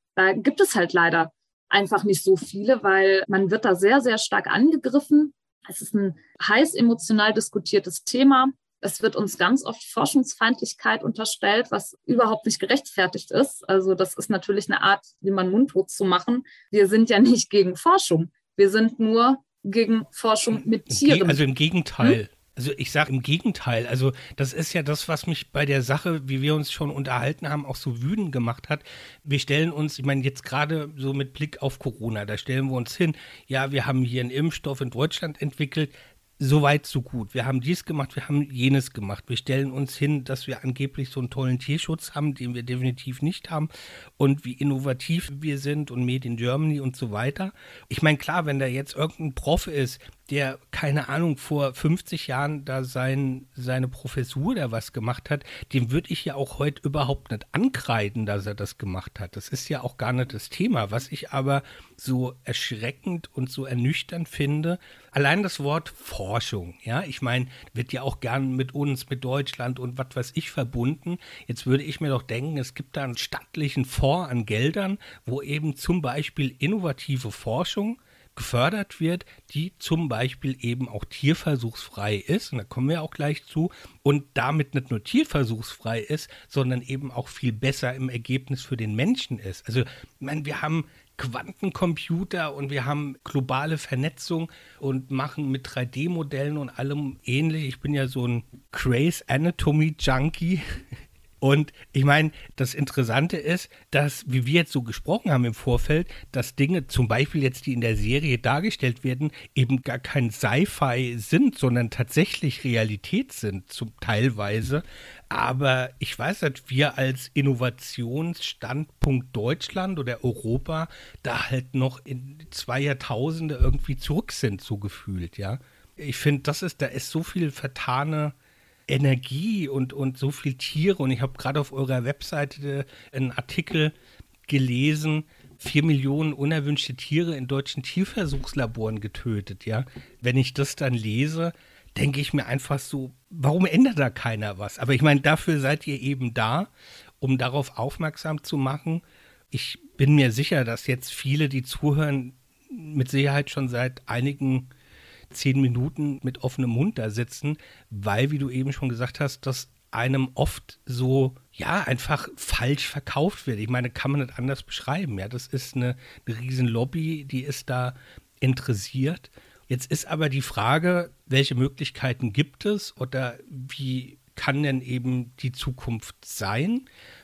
Da gibt es halt leider einfach nicht so viele, weil man wird da sehr, sehr stark angegriffen. Es ist ein heiß emotional diskutiertes Thema. Es wird uns ganz oft Forschungsfeindlichkeit unterstellt, was überhaupt nicht gerechtfertigt ist. Also das ist natürlich eine Art, jemanden mundtot zu machen. Wir sind ja nicht gegen Forschung. Wir sind nur gegen Forschung mit Tieren. Also im Gegenteil. Also ich sage im Gegenteil, also das ist ja das, was mich bei der Sache, wie wir uns schon unterhalten haben, auch so wütend gemacht hat. Wir stellen uns, ich meine jetzt gerade so mit Blick auf Corona, da stellen wir uns hin, ja, wir haben hier einen Impfstoff in Deutschland entwickelt, so weit, so gut. Wir haben dies gemacht, wir haben jenes gemacht. Wir stellen uns hin, dass wir angeblich so einen tollen Tierschutz haben, den wir definitiv nicht haben und wie innovativ wir sind und Made in Germany und so weiter. Ich meine, klar, wenn da jetzt irgendein Prof ist, der, keine Ahnung, vor 50 Jahren da seine Professur da was gemacht hat, dem würde ich ja auch heute überhaupt nicht ankreiden, dass er das gemacht hat. Das ist ja auch gar nicht das Thema. Was ich aber so erschreckend und so ernüchternd finde, allein das Wort Forschung, ja, ich meine, wird ja auch gern mit uns, mit Deutschland und was weiß ich verbunden. Jetzt würde ich mir doch denken, es gibt da einen stattlichen Fonds an Geldern, wo eben zum Beispiel innovative Forschung gefördert wird, die zum Beispiel eben auch tierversuchsfrei ist, und da kommen wir auch gleich zu, und damit nicht nur tierversuchsfrei ist, sondern eben auch viel besser im Ergebnis für den Menschen ist. Also, ich meine, wir haben Quantencomputer und wir haben globale Vernetzung und machen mit 3D-Modellen und allem ähnlich. Ich bin ja so ein Grey's Anatomy-Junkie. Und ich meine, das Interessante ist, dass, wie wir jetzt so gesprochen haben im Vorfeld, dass Dinge, zum Beispiel jetzt, die in der Serie dargestellt werden, eben gar kein Sci-Fi sind, sondern tatsächlich Realität sind, teilweise. Aber ich weiß nicht, wir als Innovationsstandpunkt Deutschland oder Europa da halt noch in 2 Jahrtausende irgendwie zurück sind, so gefühlt, ja. Ich finde, da ist so viel vertane Energie und so viel Tiere, und ich habe gerade auf eurer Webseite einen Artikel gelesen, 4 Millionen unerwünschte Tiere in deutschen Tierversuchslaboren getötet, ja. Wenn ich das dann lese, denke ich mir einfach so, warum ändert da keiner was? Aber ich meine, dafür seid ihr eben da, um darauf aufmerksam zu machen. Ich bin mir sicher, dass jetzt viele, die zuhören, mit Sicherheit schon seit einigen 10 Minuten mit offenem Mund da sitzen, weil, wie du eben schon gesagt hast, das einem oft so, ja, einfach falsch verkauft wird. Ich meine, kann man nicht anders beschreiben. Ja, das ist eine riesen Lobby, die ist da interessiert. Jetzt ist aber die Frage, welche Möglichkeiten gibt es oder wie kann denn eben die Zukunft sein?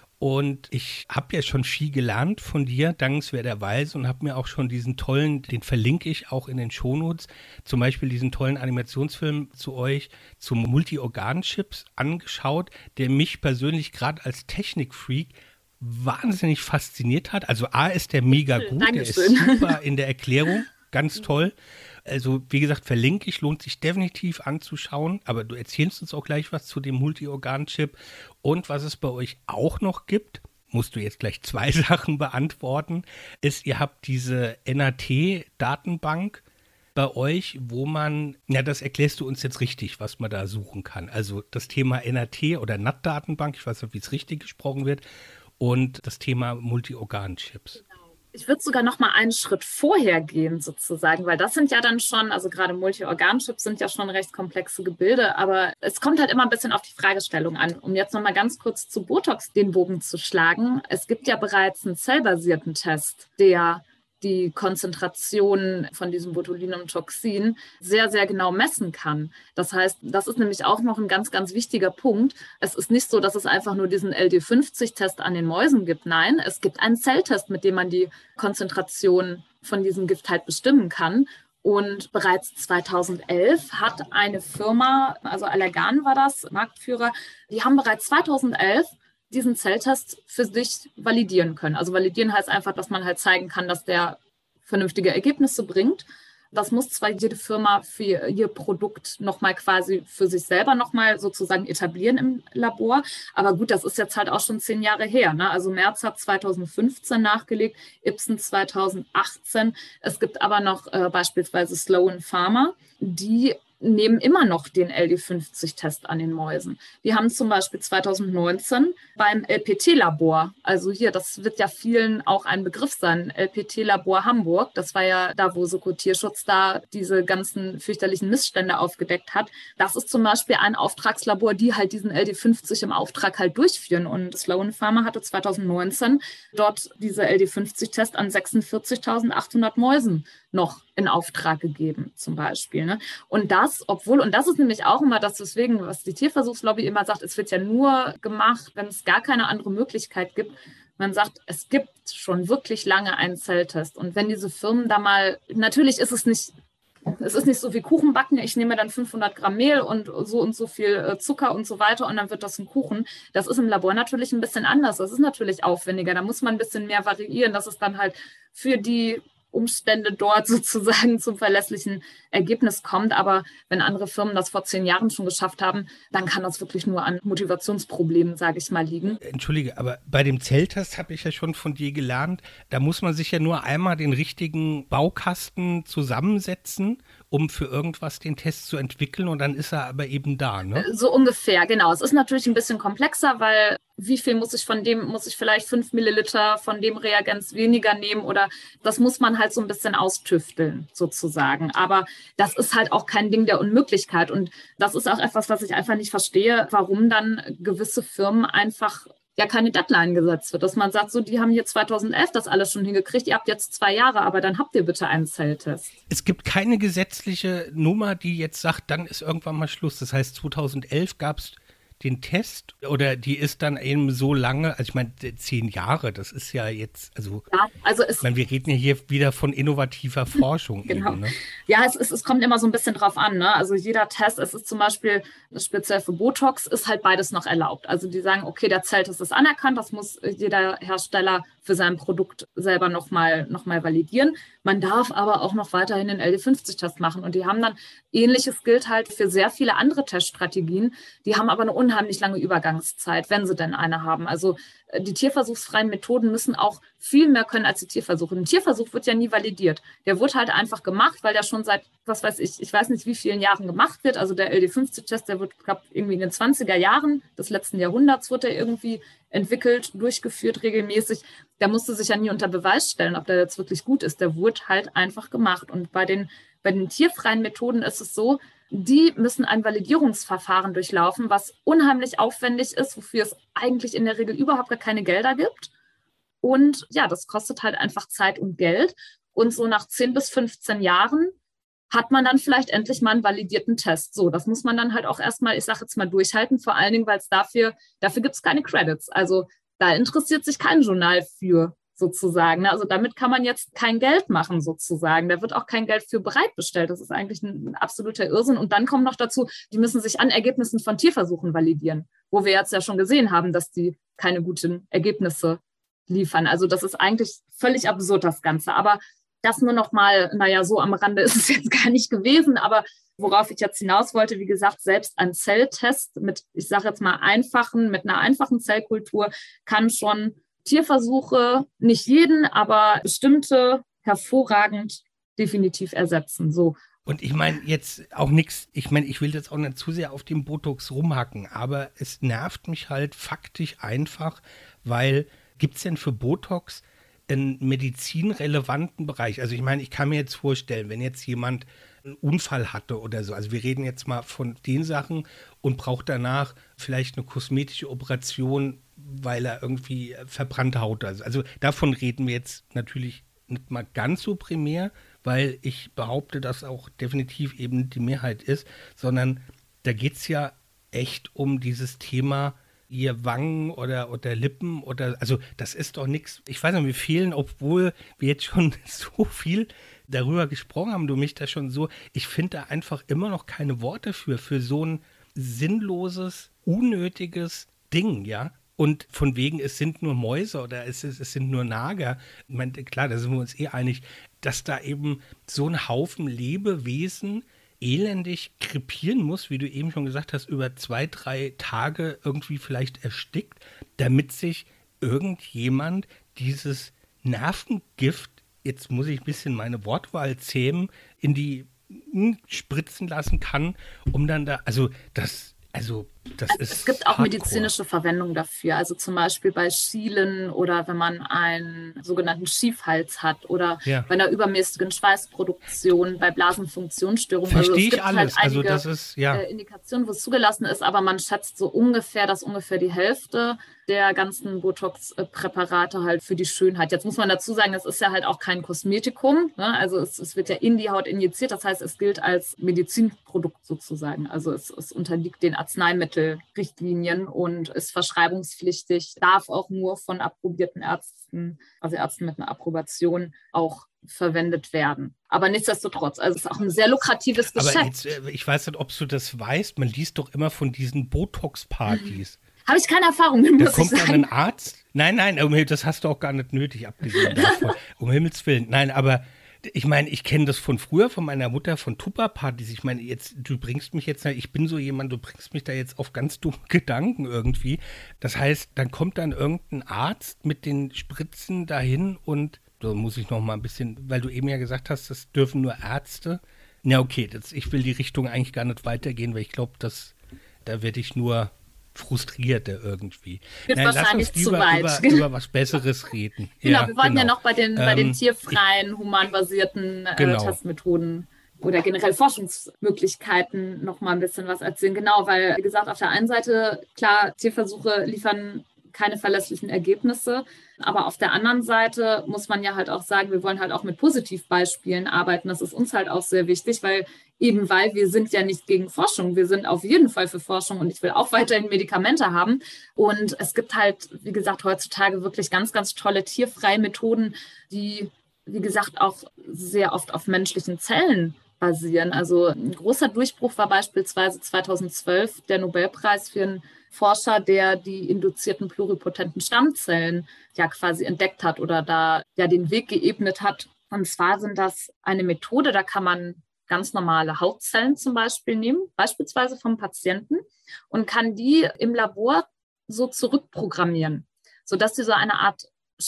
Und ich habe ja schon viel gelernt von dir, dankenswerterweise, und habe mir auch schon diesen tollen, den verlinke ich auch in den Shownotes, zum Beispiel diesen tollen Animationsfilm zu euch zum Multi-Organ-Chips angeschaut, der mich persönlich gerade als Technikfreak wahnsinnig fasziniert hat. Also A ist der mega gut, Dankeschön. Der ist super in der Erklärung, ganz toll. Also wie gesagt, verlinke ich, lohnt sich definitiv anzuschauen, aber du erzählst uns auch gleich was zu dem Multi-Organ-Chip. Und was es bei euch auch noch gibt, musst du jetzt gleich 2 Sachen beantworten, ist, ihr habt diese NAT-Datenbank bei euch, wo man, ja, das erklärst du uns jetzt richtig, was man da suchen kann. Also das Thema NAT oder NAT-Datenbank, ich weiß nicht, wie es richtig gesprochen wird, und das Thema Multi-Organ-Chips. Ich würde sogar noch mal einen Schritt vorher gehen sozusagen, weil das sind ja dann schon, also gerade Multi-Organ-Chips sind ja schon recht komplexe Gebilde, aber es kommt halt immer ein bisschen auf die Fragestellung an. Um jetzt noch mal ganz kurz zu Botox den Bogen zu schlagen. Es gibt ja bereits einen zellbasierten Test, der die Konzentration von diesem Botulinumtoxin sehr, sehr genau messen kann. Das heißt, das ist nämlich auch noch ein ganz, ganz wichtiger Punkt. Es ist nicht so, dass es einfach nur diesen LD50-Test an den Mäusen gibt. Nein, es gibt einen Zelltest, mit dem man die Konzentration von diesem Gift halt bestimmen kann. Und bereits 2011 hat eine Firma, also Allergan war das, Marktführer, die haben bereits 2011 diesen Zelltest für sich validieren können. Also validieren heißt einfach, dass man halt zeigen kann, dass der vernünftige Ergebnisse bringt. Das muss zwar jede Firma für ihr Produkt nochmal quasi für sich selber nochmal sozusagen etablieren im Labor. Aber gut, das ist jetzt halt auch schon 10 Jahre her. Ne? Also Merz hat 2015 nachgelegt, Ipsen 2018. Es gibt aber noch beispielsweise Sloan Pharma, die nehmen immer noch den LD50-Test an den Mäusen. Die haben zum Beispiel 2019 beim LPT-Labor, also hier, das wird ja vielen auch ein Begriff sein, LPT-Labor Hamburg, das war ja da, wo Soko Tierschutz da diese ganzen fürchterlichen Missstände aufgedeckt hat. Das ist zum Beispiel ein Auftragslabor, die halt diesen LD50 im Auftrag halt durchführen. Und Sloan Pharma hatte 2019 dort diese LD50-Test an 46.800 Mäusen noch in Auftrag gegeben, zum Beispiel. Ne? Und das, und das ist nämlich auch immer das, deswegen, was die Tierversuchslobby immer sagt, es wird ja nur gemacht, wenn es gar keine andere Möglichkeit gibt. Man sagt, es gibt schon wirklich lange einen Zelltest. Und wenn diese Firmen da mal, natürlich ist es nicht so wie Kuchen backen, ich nehme dann 500 Gramm Mehl und so viel Zucker und so weiter und dann wird das ein Kuchen. Das ist im Labor natürlich ein bisschen anders. Das ist natürlich aufwendiger. Da muss man ein bisschen mehr variieren, dass es dann halt für die Umstände dort sozusagen zum verlässlichen Ergebnis kommt. Aber wenn andere Firmen das vor 10 Jahren schon geschafft haben, dann kann das wirklich nur an Motivationsproblemen, sage ich mal, liegen. Entschuldige, aber bei dem Zelltest habe ich ja schon von dir gelernt, da muss man sich ja nur einmal den richtigen Baukasten zusammensetzen, um für irgendwas den Test zu entwickeln und dann ist er aber eben da, ne? So ungefähr, genau. Es ist natürlich ein bisschen komplexer, weil wie viel muss ich vielleicht 5 Milliliter von dem Reagenz weniger nehmen oder das muss man halt so ein bisschen austüfteln sozusagen. Aber das ist halt auch kein Ding der Unmöglichkeit und das ist auch etwas, was ich einfach nicht verstehe, warum dann gewisse Firmen einfach ja keine Deadline gesetzt wird, dass man sagt, so, die haben hier 2011 das alles schon hingekriegt, ihr habt jetzt 2 Jahre, aber dann habt ihr bitte einen Zelltest. Es gibt keine gesetzliche Nummer, die jetzt sagt, dann ist irgendwann mal Schluss. Das heißt, 2011 gab es den Test oder die ist dann eben so lange, also ich meine 10 Jahre, das ist ja jetzt, also, ja, also wir reden ja hier wieder von innovativer Forschung. Genau. Eben, ne? Ja, es kommt immer so ein bisschen drauf an, ne? Also jeder Test, es ist zum Beispiel speziell für Botox, ist halt beides noch erlaubt. Also die sagen, okay, der Zelltest ist anerkannt, das muss jeder Hersteller für sein Produkt selber noch mal validieren. Man darf aber auch noch weiterhin den LD50-Test machen und die haben dann, ähnliches gilt halt für sehr viele andere Teststrategien, die haben aber eine unheimlich lange Übergangszeit, wenn sie denn eine haben. Also die tierversuchsfreien Methoden müssen auch viel mehr können als die Tierversuche. Ein Tierversuch wird ja nie validiert. Der wird halt einfach gemacht, weil der schon seit, was weiß ich weiß nicht wie vielen Jahren gemacht wird. Also der LD50-Test, der wird, glaube ich, irgendwie in den 20er Jahren des letzten Jahrhunderts wird er irgendwie entwickelt, durchgeführt regelmäßig. Der musste sich ja nie unter Beweis stellen, ob der jetzt wirklich gut ist. Der wurde halt einfach gemacht. Und bei den tierfreien Methoden ist es so, die müssen ein Validierungsverfahren durchlaufen, was unheimlich aufwendig ist, wofür es eigentlich in der Regel überhaupt gar keine Gelder gibt. Und ja, das kostet halt einfach Zeit und Geld. Und so nach 10 bis 15 Jahren hat man dann vielleicht endlich mal einen validierten Test. So, das muss man dann halt auch erstmal, ich sage jetzt mal, durchhalten, vor allen Dingen, weil es dafür gibt es keine Credits. Also da interessiert sich kein Journal für, sozusagen. Also damit kann man jetzt kein Geld machen, sozusagen. Da wird auch kein Geld für bereitgestellt. Das ist eigentlich ein absoluter Irrsinn. Und dann kommt noch dazu, die müssen sich an Ergebnissen von Tierversuchen validieren, wo wir jetzt ja schon gesehen haben, dass die keine guten Ergebnisse liefern. Also das ist eigentlich völlig absurd, das Ganze. Aber das nur noch mal, so am Rande ist es jetzt gar nicht gewesen, aber worauf ich jetzt hinaus wollte, wie gesagt, selbst ein Zelltest mit einer einfachen Zellkultur kann schon Tierversuche, nicht jeden, aber bestimmte hervorragend definitiv ersetzen. So. Und ich meine jetzt auch nichts, ich will jetzt auch nicht zu sehr auf dem Botox rumhacken, aber es nervt mich halt faktisch einfach, weil gibt es denn für Botox einen medizinrelevanten Bereich? Also ich meine, ich kann mir jetzt vorstellen, wenn jetzt jemand einen Unfall hatte oder so, also wir reden jetzt mal von den Sachen und braucht danach vielleicht eine kosmetische Operation, weil er irgendwie verbrannte Haut hat. Also davon reden wir jetzt natürlich nicht mal ganz so primär, weil ich behaupte, dass auch definitiv eben die Mehrheit ist, sondern da geht es ja echt um dieses Thema ihr Wangen oder Lippen oder, also das ist doch nichts, ich weiß nicht, mir fehlen, obwohl wir jetzt schon so viel darüber gesprochen haben, du mich da schon so, ich finde da einfach immer noch keine Worte für so ein sinnloses, unnötiges Ding, ja. Und von wegen, es sind nur Mäuse oder es sind nur Nager. Ich meine, klar, da sind wir uns einig, dass da eben so ein Haufen Lebewesen elendig krepieren muss, wie du eben schon gesagt hast, über 2-3 Tage irgendwie vielleicht erstickt, damit sich irgendjemand dieses Nervengift, jetzt muss ich ein bisschen meine Wortwahl zähmen, in die spritzen lassen kann, um dann da, das ist es gibt auch hardcore. Medizinische Verwendung dafür. Also zum Beispiel bei Schielen oder wenn man einen sogenannten Schiefhals hat oder bei einer übermäßigen Schweißproduktion, bei Blasenfunktionsstörungen. Verstehe ich Halt alles. einige, das ist, Indikationen, wo es zugelassen ist, aber man schätzt so ungefähr, dass ungefähr die Hälfte der ganzen Botox-Präparate halt für die Schönheit. Jetzt muss man dazu sagen, es ist ja halt auch kein Kosmetikum. Ne? Also es wird ja in die Haut injiziert. Das heißt, es gilt als Medizinprodukt sozusagen. Also es unterliegt den Arzneimittelrichtlinien und ist verschreibungspflichtig, darf auch nur von approbierten Ärzten, also Ärzten mit einer Approbation, auch verwendet werden. Aber nichtsdestotrotz, also es ist auch ein sehr lukratives Geschäft. Aber jetzt, ich weiß nicht, ob du das weißt, man liest doch immer von diesen Botox-Partys. Habe ich keine Erfahrung mit, muss ich sagen. Da kommt dann ein Arzt. Nein, das hast du auch gar nicht nötig, abgesehen davon. Um Himmels Willen. Nein, aber ich meine, ich kenne das von früher, von meiner Mutter, von Tupperpartys. Ich meine, du bringst mich jetzt, ich bin so jemand, du bringst mich da jetzt auf ganz dumme Gedanken irgendwie. Das heißt, dann kommt dann irgendein Arzt mit den Spritzen dahin und da muss ich noch mal ein bisschen, weil du eben ja gesagt hast, das dürfen nur Ärzte. Na okay, ich will die Richtung eigentlich gar nicht weitergehen, weil ich glaube, da werde ich nur frustrierte irgendwie. Lass uns lieber über was Besseres reden. Genau, wir wollten ja noch bei den tierfreien, humanbasierten Testmethoden oder generell Forschungsmöglichkeiten noch mal ein bisschen was erzählen. Genau, weil, wie gesagt, auf der einen Seite, klar, Tierversuche liefern keine verlässlichen Ergebnisse. Aber auf der anderen Seite muss man ja halt auch sagen, wir wollen halt auch mit Positivbeispielen arbeiten. Das ist uns halt auch sehr wichtig, weil wir sind ja nicht gegen Forschung. Wir sind auf jeden Fall für Forschung und ich will auch weiterhin Medikamente haben. Und es gibt halt, wie gesagt, heutzutage wirklich ganz, ganz tolle tierfreie Methoden, die, wie gesagt, auch sehr oft auf menschlichen Zellen basieren. Also ein großer Durchbruch war beispielsweise 2012 der Nobelpreis für einen Forscher, der die induzierten pluripotenten Stammzellen ja quasi entdeckt hat oder da ja den Weg geebnet hat. Und zwar sind das eine Methode, da kann man ganz normale Hautzellen zum Beispiel nehmen, beispielsweise vom Patienten, und kann die im Labor so zurückprogrammieren, sodass sie so eine Art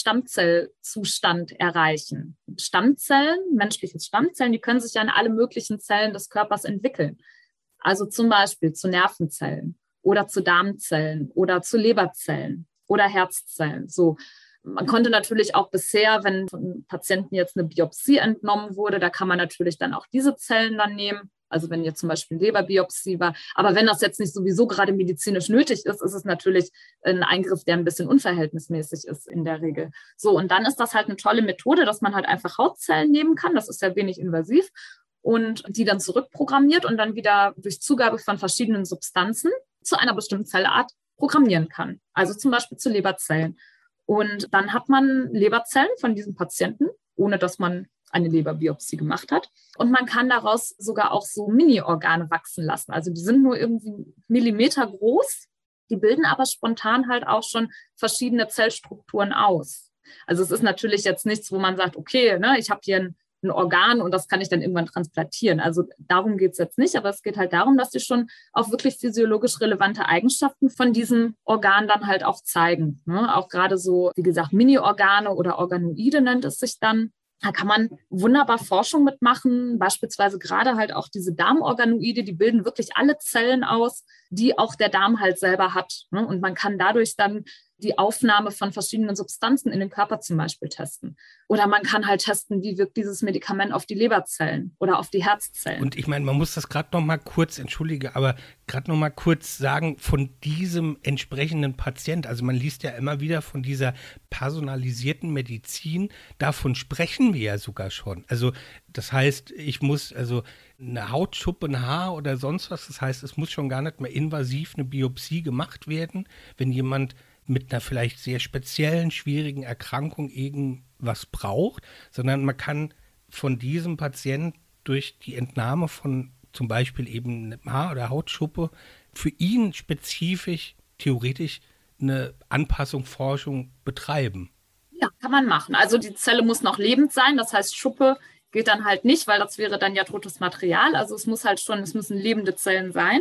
Stammzellzustand erreichen. Stammzellen, menschliche Stammzellen, die können sich ja in alle möglichen Zellen des Körpers entwickeln. Also zum Beispiel zu Nervenzellen oder zu Darmzellen oder zu Leberzellen oder Herzzellen. So. Man konnte natürlich auch bisher, wenn von Patienten jetzt eine Biopsie entnommen wurde, da kann man natürlich dann auch diese Zellen dann nehmen. Also wenn jetzt zum Beispiel Leberbiopsie war. Aber wenn das jetzt nicht sowieso gerade medizinisch nötig ist, ist es natürlich ein Eingriff, der ein bisschen unverhältnismäßig ist in der Regel. So, und dann ist das halt eine tolle Methode, dass man halt einfach Hautzellen nehmen kann. Das ist ja wenig invasiv. Und die dann zurückprogrammiert und dann wieder durch Zugabe von verschiedenen Substanzen zu einer bestimmten Zellart programmieren kann. Also zum Beispiel zu Leberzellen. Und dann hat man Leberzellen von diesem Patienten, ohne dass man eine Leberbiopsie gemacht hat. Und man kann daraus sogar auch so Mini-Organe wachsen lassen. Also die sind nur irgendwie Millimeter groß, die bilden aber spontan halt auch schon verschiedene Zellstrukturen aus. Also es ist natürlich jetzt nichts, wo man sagt, okay, ne, ich habe hier ein Organ und das kann ich dann irgendwann transplantieren. Also darum geht es jetzt nicht, aber es geht halt darum, dass die schon auch wirklich physiologisch relevante Eigenschaften von diesem Organ dann halt auch zeigen. Ne? Auch gerade so, wie gesagt, Mini-Organe oder Organoide nennt es sich dann. Da kann man wunderbar Forschung mitmachen, beispielsweise gerade halt auch diese Darmorganoide, die bilden wirklich alle Zellen aus, die auch der Darm halt selber hat. Ne? Und man kann dadurch dann die Aufnahme von verschiedenen Substanzen in den Körper zum Beispiel testen. Oder man kann halt testen, wie wirkt dieses Medikament auf die Leberzellen oder auf die Herzzellen. Und ich meine, man muss das gerade noch mal kurz, sagen, von diesem entsprechenden Patient. Also man liest ja immer wieder von dieser personalisierten Medizin. Davon sprechen wir ja sogar schon. Also das heißt, ich muss eine Hautschuppe, ein Haar oder sonst was. Das heißt, es muss schon gar nicht mehr invasiv eine Biopsie gemacht werden, wenn jemand mit einer vielleicht sehr speziellen, schwierigen Erkrankung irgendwas braucht, sondern man kann von diesem Patient durch die Entnahme von zum Beispiel eben einem Haar- oder Hautschuppe für ihn spezifisch, theoretisch eine Anpassung, Forschung betreiben. Ja, kann man machen. Also die Zelle muss noch lebend sein, das heißt Schuppe geht dann halt nicht, weil das wäre dann ja totes Material. Also es müssen lebende Zellen sein.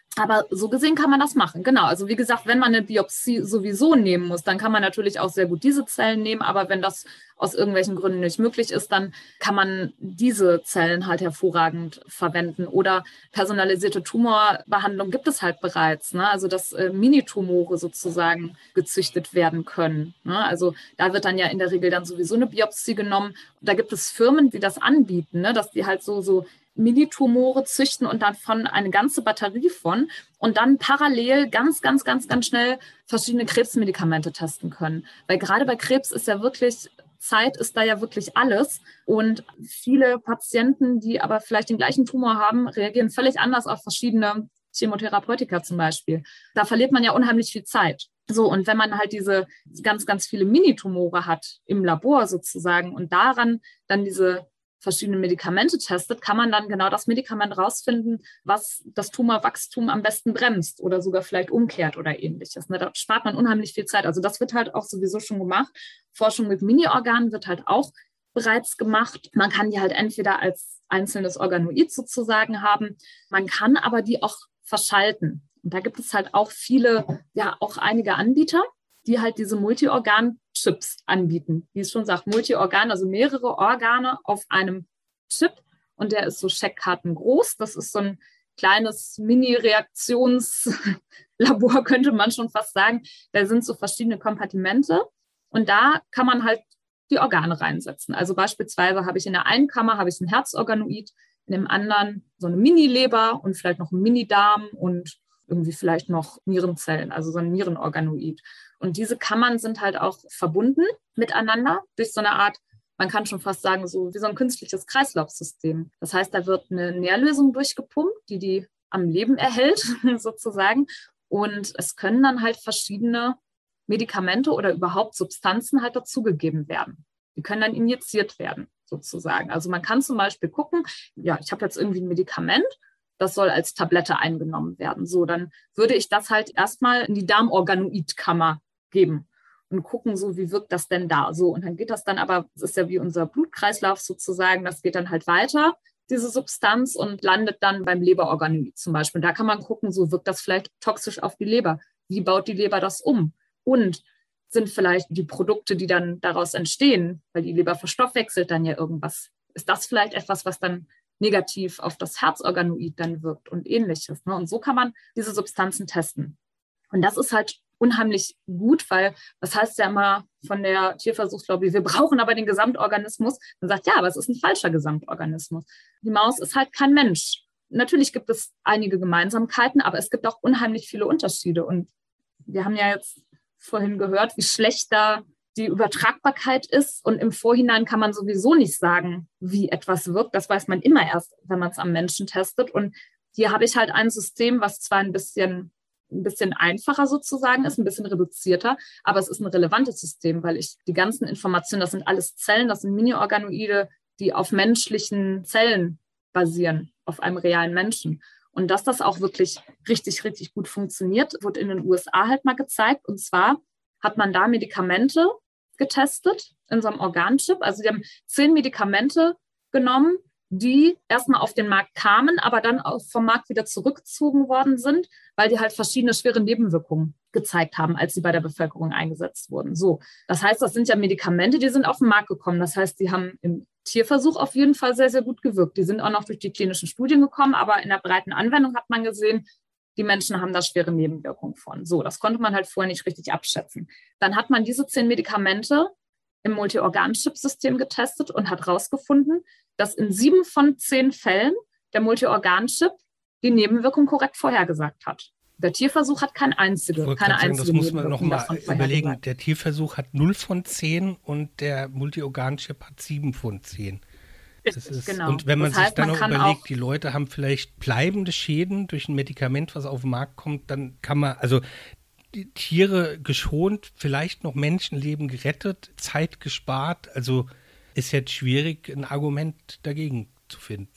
Aber so gesehen kann man das machen. Genau. Also wie gesagt, wenn man eine Biopsie sowieso nehmen muss, dann kann man natürlich auch sehr gut diese Zellen nehmen. Aber wenn das aus irgendwelchen Gründen nicht möglich ist, dann kann man diese Zellen halt hervorragend verwenden. Oder personalisierte Tumorbehandlung gibt es halt bereits. Ne? Also dass Minitumore sozusagen gezüchtet werden können. Ne? Also da wird dann ja in der Regel dann sowieso eine Biopsie genommen. Da gibt es Firmen, die das anbieten, ne? Dass die halt so Mini-Tumore züchten und davon eine ganze Batterie von und dann parallel ganz schnell verschiedene Krebsmedikamente testen können. Weil gerade bei Krebs ist ja wirklich, Zeit ist da ja wirklich alles. Und viele Patienten, die aber vielleicht den gleichen Tumor haben, reagieren völlig anders auf verschiedene Chemotherapeutika zum Beispiel. Da verliert man ja unheimlich viel Zeit. So, und wenn man halt diese ganz viele Mini-Tumore hat im Labor sozusagen und daran dann diese verschiedene Medikamente testet, kann man dann genau das Medikament rausfinden, was das Tumorwachstum am besten bremst oder sogar vielleicht umkehrt oder ähnliches. Da spart man unheimlich viel Zeit. Also das wird halt auch sowieso schon gemacht. Forschung mit Mini-Organen wird halt auch bereits gemacht. Man kann die halt entweder als einzelnes Organoid sozusagen haben, man kann aber die auch verschalten. Und da gibt es halt auch viele, ja auch einige Anbieter, die halt diese Multiorgan-Chips anbieten. Wie es schon sagt, Multiorgan, also mehrere Organe auf einem Chip. Und der ist so Scheckkarten groß. Das ist so ein kleines Mini-Reaktionslabor, könnte man schon fast sagen. Da sind so verschiedene Kompartimente. Und da kann man halt die Organe reinsetzen. Also beispielsweise habe ich in der einen Kammer habe ich ein Herzorganoid, in dem anderen so eine Mini-Leber und vielleicht noch einen Mini-Darm und irgendwie vielleicht noch Nierenzellen, also so ein Nierenorganoid. Und diese Kammern sind halt auch verbunden miteinander durch so eine Art, man kann schon fast sagen, so wie so ein künstliches Kreislaufsystem. Das heißt, da wird eine Nährlösung durchgepumpt, die am Leben erhält, sozusagen. Und es können dann halt verschiedene Medikamente oder überhaupt Substanzen halt dazugegeben werden. Die können dann injiziert werden, sozusagen. Also man kann zum Beispiel gucken, ja, ich habe jetzt irgendwie ein Medikament, das soll als Tablette eingenommen werden. So, dann würde ich das halt erstmal in die Darmorganoidkammer geben und gucken, so wie wirkt das denn da? So, und dann geht das dann aber, das ist ja wie unser Blutkreislauf sozusagen, das geht dann halt weiter, diese Substanz, und landet dann beim Leberorganoid zum Beispiel. Da kann man gucken, so wirkt das vielleicht toxisch auf die Leber? Wie baut die Leber das um? Und sind vielleicht die Produkte, die dann daraus entstehen, weil die Leber verstoffwechselt dann ja irgendwas, ist das vielleicht etwas, was dann negativ auf das Herzorganoid dann wirkt und ähnliches. Ne? Und so kann man diese Substanzen testen. Und das ist halt unheimlich gut, weil das heißt ja immer von der Tierversuchslobby, wir brauchen aber den Gesamtorganismus. Man sagt, ja, aber es ist ein falscher Gesamtorganismus. Die Maus ist halt kein Mensch. Natürlich gibt es einige Gemeinsamkeiten, aber es gibt auch unheimlich viele Unterschiede. Und wir haben ja jetzt vorhin gehört, wie schlecht da die Übertragbarkeit ist. Und im Vorhinein kann man sowieso nicht sagen, wie etwas wirkt. Das weiß man immer erst, wenn man es am Menschen testet. Und hier habe ich halt ein System, was zwar ein bisschen einfacher sozusagen ist, ein bisschen reduzierter, aber es ist ein relevantes System, weil ich die ganzen Informationen, das sind alles Zellen, das sind Mini-Organoide, die auf menschlichen Zellen basieren, auf einem realen Menschen. Und dass das auch wirklich richtig gut funktioniert, wurde in den USA halt mal gezeigt. Und zwar hat man da Medikamente getestet in so einem Organchip. Also die haben 10 Medikamente genommen, die erstmal auf den Markt kamen, aber dann auch vom Markt wieder zurückgezogen worden sind, weil die halt verschiedene schwere Nebenwirkungen gezeigt haben, als sie bei der Bevölkerung eingesetzt wurden. So, das heißt, das sind ja Medikamente, die sind auf den Markt gekommen. Das heißt, die haben im Tierversuch auf jeden Fall sehr gut gewirkt. Die sind auch noch durch die klinischen Studien gekommen, aber in der breiten Anwendung hat man gesehen, die Menschen haben da schwere Nebenwirkungen von. So, das konnte man halt vorher nicht richtig abschätzen. Dann hat man diese 10 Medikamente im Multi-Organ-Chip-System getestet und hat herausgefunden, dass in 7 von 10 Fällen der Multi-Organ-Chip die Nebenwirkung korrekt vorhergesagt hat. Der Tierversuch hat keine einzige Das muss man noch mal überlegen. Der Tierversuch hat 0 von 10 und der Multi-Organ-Chip hat 7 von 10. Das ist, genau. Und wenn man sich dann noch überlegt, die Leute haben vielleicht bleibende Schäden durch ein Medikament, was auf den Markt kommt, dann kann man, also die Tiere geschont, vielleicht noch Menschenleben gerettet, Zeit gespart. Also ist jetzt schwierig, ein Argument dagegen zu finden.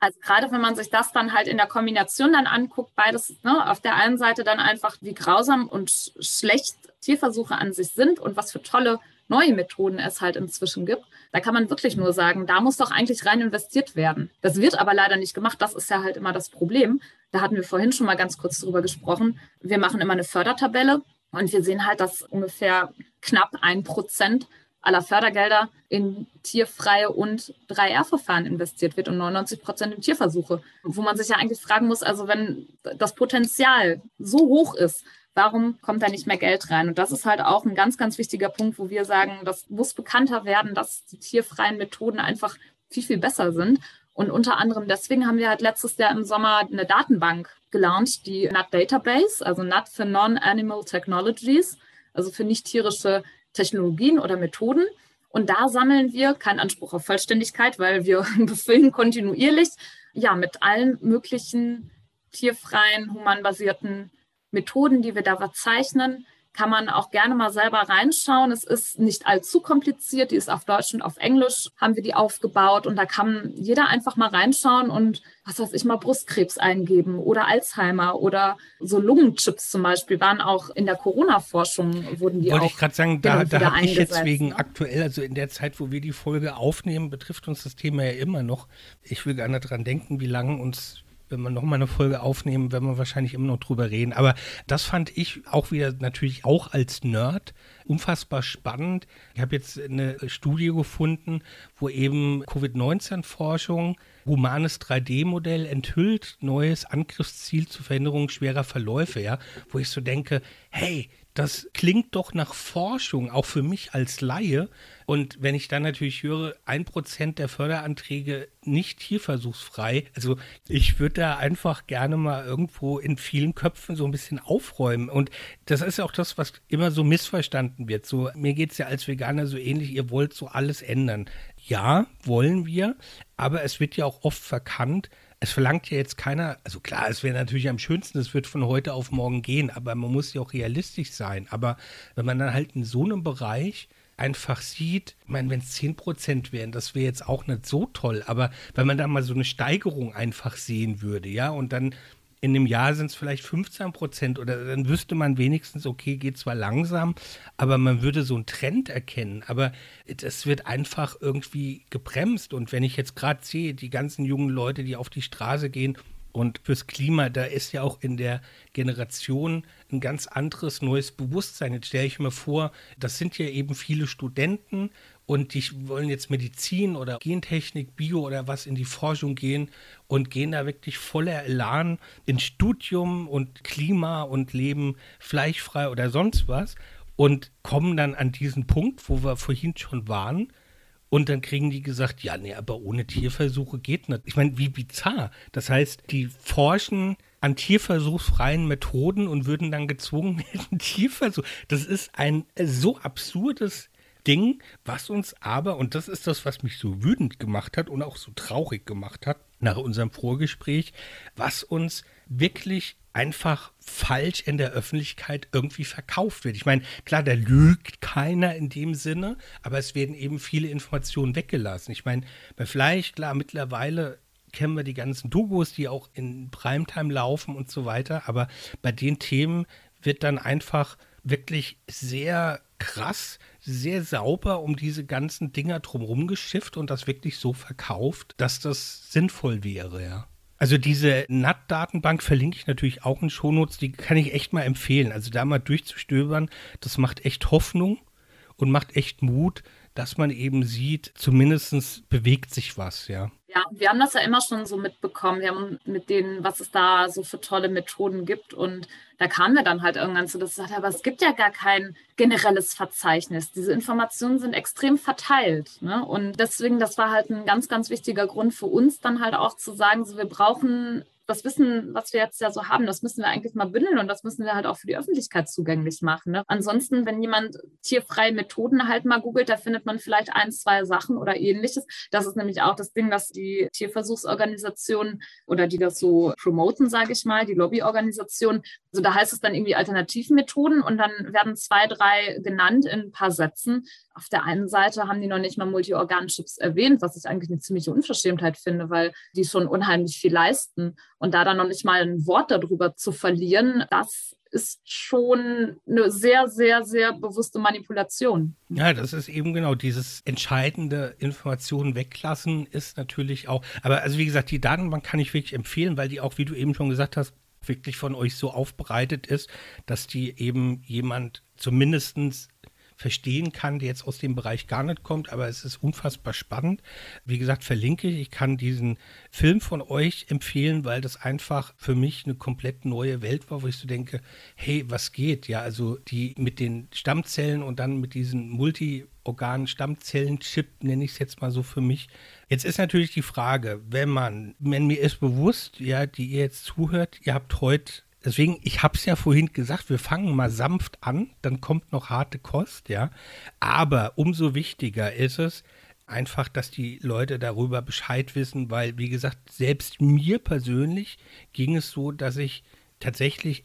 Also gerade wenn man sich das dann halt in der Kombination dann anguckt, beides, ne, auf der einen Seite dann einfach, wie grausam und schlecht Tierversuche an sich sind und was für tolle neue Methoden es halt inzwischen gibt, da kann man wirklich nur sagen, da muss doch eigentlich rein investiert werden. Das wird aber leider nicht gemacht. Das ist ja halt immer das Problem. Da hatten wir vorhin schon mal ganz kurz drüber gesprochen. Wir machen immer eine Fördertabelle und wir sehen halt, dass ungefähr knapp 1% aller Fördergelder in tierfreie und 3R-Verfahren investiert wird und 99% in Tierversuche. Wo man sich ja eigentlich fragen muss, also wenn das Potenzial so hoch ist, warum kommt da nicht mehr Geld rein? Und das ist halt auch ein ganz, ganz wichtiger Punkt, wo wir sagen, das muss bekannter werden, dass die tierfreien Methoden einfach viel, viel besser sind. Und unter anderem deswegen haben wir halt letztes Jahr im Sommer eine Datenbank gelauncht, die NAT Database, also NAT für Non-Animal Technologies, also für nicht tierische Technologien oder Methoden. Und da sammeln wir, kein Anspruch auf Vollständigkeit, weil wir befüllen kontinuierlich, ja, mit allen möglichen tierfreien, humanbasierten Methoden, die wir da verzeichnen, kann man auch gerne mal selber reinschauen. Es ist nicht allzu kompliziert, die ist auf Deutsch und auf Englisch, haben wir die aufgebaut und da kann jeder einfach mal reinschauen und, was weiß ich, mal Brustkrebs eingeben oder Alzheimer oder so Lungenchips zum Beispiel waren auch in der Corona-Forschung, wurden die Wollte auch ich gerade sagen, da habe ich jetzt wegen ne? aktuell, also in der Zeit, wo wir die Folge aufnehmen, betrifft uns das Thema ja immer noch. Ich will gar nicht dran denken, wie lange uns, wenn wir nochmal eine Folge aufnehmen, werden wir wahrscheinlich immer noch drüber reden. Aber das fand ich auch wieder natürlich auch als Nerd unfassbar spannend. Ich habe jetzt eine Studie gefunden, wo eben Covid-19-Forschung, humanes 3D-Modell enthüllt, neues Angriffsziel zur Verhinderung schwerer Verläufe, ja, wo ich so denke, hey, das klingt doch nach Forschung, auch für mich als Laie. Und wenn ich dann natürlich höre, 1% der Förderanträge nicht tierversuchsfrei, also ich würde da einfach gerne mal irgendwo in vielen Köpfen so ein bisschen aufräumen. Und das ist ja auch das, was immer so missverstanden wird. So, mir geht es ja als Veganer so ähnlich, ihr wollt so alles ändern. Ja, wollen wir, aber es wird ja auch oft verkannt, es verlangt ja jetzt keiner, also klar, es wäre natürlich am schönsten, es wird von heute auf morgen gehen, aber man muss ja auch realistisch sein. Aber wenn man dann halt in so einem Bereich einfach sieht, ich meine, wenn es 10% wären, das wäre jetzt auch nicht so toll, aber wenn man da mal so eine Steigerung einfach sehen würde, ja, und dann in einem Jahr sind es vielleicht 15% oder dann wüsste man wenigstens, okay, geht zwar langsam, aber man würde so einen Trend erkennen. Aber das wird einfach irgendwie gebremst. Und wenn ich jetzt gerade sehe, die ganzen jungen Leute, die auf die Straße gehen und fürs Klima, da ist ja auch in der Generation ein ganz anderes neues Bewusstsein. Jetzt stelle ich mir vor, das sind ja eben viele Studenten und die wollen jetzt Medizin oder Gentechnik, Bio oder was in die Forschung gehen und gehen da wirklich voller Elan ins Studium und Klima und leben fleischfrei oder sonst was und kommen dann an diesen Punkt, wo wir vorhin schon waren. Und dann kriegen die gesagt, ja, nee, aber ohne Tierversuche geht nicht. Ich meine, wie bizarr. Das heißt, die forschen an tierversuchsfreien Methoden und würden dann gezwungen werden, Tierversuche. Das ist ein so absurdes Ding, was uns aber, und das ist das, was mich so wütend gemacht hat und auch so traurig gemacht hat nach unserem Vorgespräch, was uns wirklich einfach falsch in der Öffentlichkeit irgendwie verkauft wird. Ich meine, klar, da lügt keiner in dem Sinne, aber es werden eben viele Informationen weggelassen. Ich meine, bei Fleisch, klar, mittlerweile kennen wir die ganzen Dokus, die auch in Primetime laufen und so weiter, aber bei den Themen wird dann einfach wirklich sehr krass, sehr sauber um diese ganzen Dinger drumherum geschifft und das wirklich so verkauft, dass das sinnvoll wäre, ja. Also diese NAT-Datenbank verlinke ich natürlich auch in Shownotes, die kann ich echt mal empfehlen. Also da mal durchzustöbern, das macht echt Hoffnung und macht echt Mut, dass man eben sieht, zumindest bewegt sich was, ja. Ja, wir haben das ja immer schon so mitbekommen. Wir haben mit denen, was es da so für tolle Methoden gibt. Und da kamen wir dann halt irgendwann zu, dass ich sagte, aber es gibt ja gar kein generelles Verzeichnis. Diese Informationen sind extrem verteilt. Ne? Und deswegen, das war halt ein ganz, ganz wichtiger Grund für uns dann halt auch zu sagen, so wir brauchen das Wissen, was wir jetzt ja so haben, das müssen wir eigentlich mal bündeln und das müssen wir halt auch für die Öffentlichkeit zugänglich machen. Ne? Ansonsten, wenn jemand tierfreie Methoden halt mal googelt, da findet man vielleicht 1, 2 Sachen oder ähnliches. Das ist nämlich auch das Ding, dass die Tierversuchsorganisationen oder die das so promoten, sage ich mal, die Lobbyorganisationen, Also da heißt es dann irgendwie Alternativmethoden und dann werden 2, 3 genannt in ein paar Sätzen. Auf der einen Seite haben die noch nicht mal Multiorganchips erwähnt, was ich eigentlich eine ziemliche Unverschämtheit finde, weil die schon unheimlich viel leisten. Und da dann noch nicht mal ein Wort darüber zu verlieren, das ist schon eine sehr, sehr, sehr bewusste Manipulation. Ja, das ist eben genau dieses entscheidende Informationen weglassen ist natürlich auch, aber also wie gesagt, die Datenbank kann ich wirklich empfehlen, weil die auch, wie du eben schon gesagt hast, wirklich von euch so aufbereitet ist, dass die eben jemand zumindest verstehen kann, der jetzt aus dem Bereich gar nicht kommt, aber es ist unfassbar spannend. Wie gesagt, verlinke ich. Ich kann diesen Film von euch empfehlen, weil das einfach für mich eine komplett neue Welt war, wo ich so denke, hey, was geht? Ja, also die mit den Stammzellen und dann mit diesen Multi-Organ-Stammzellen-Chip, nenne ich es jetzt mal so für mich. Jetzt ist natürlich die Frage, wenn mir ist bewusst, ja, die ihr jetzt zuhört, ihr habt heute. Deswegen, ich habe es ja vorhin gesagt, wir fangen mal sanft an, dann kommt noch harte Kost, ja. Aber umso wichtiger ist es einfach, dass die Leute darüber Bescheid wissen, weil, wie gesagt, selbst mir persönlich ging es so, dass ich tatsächlich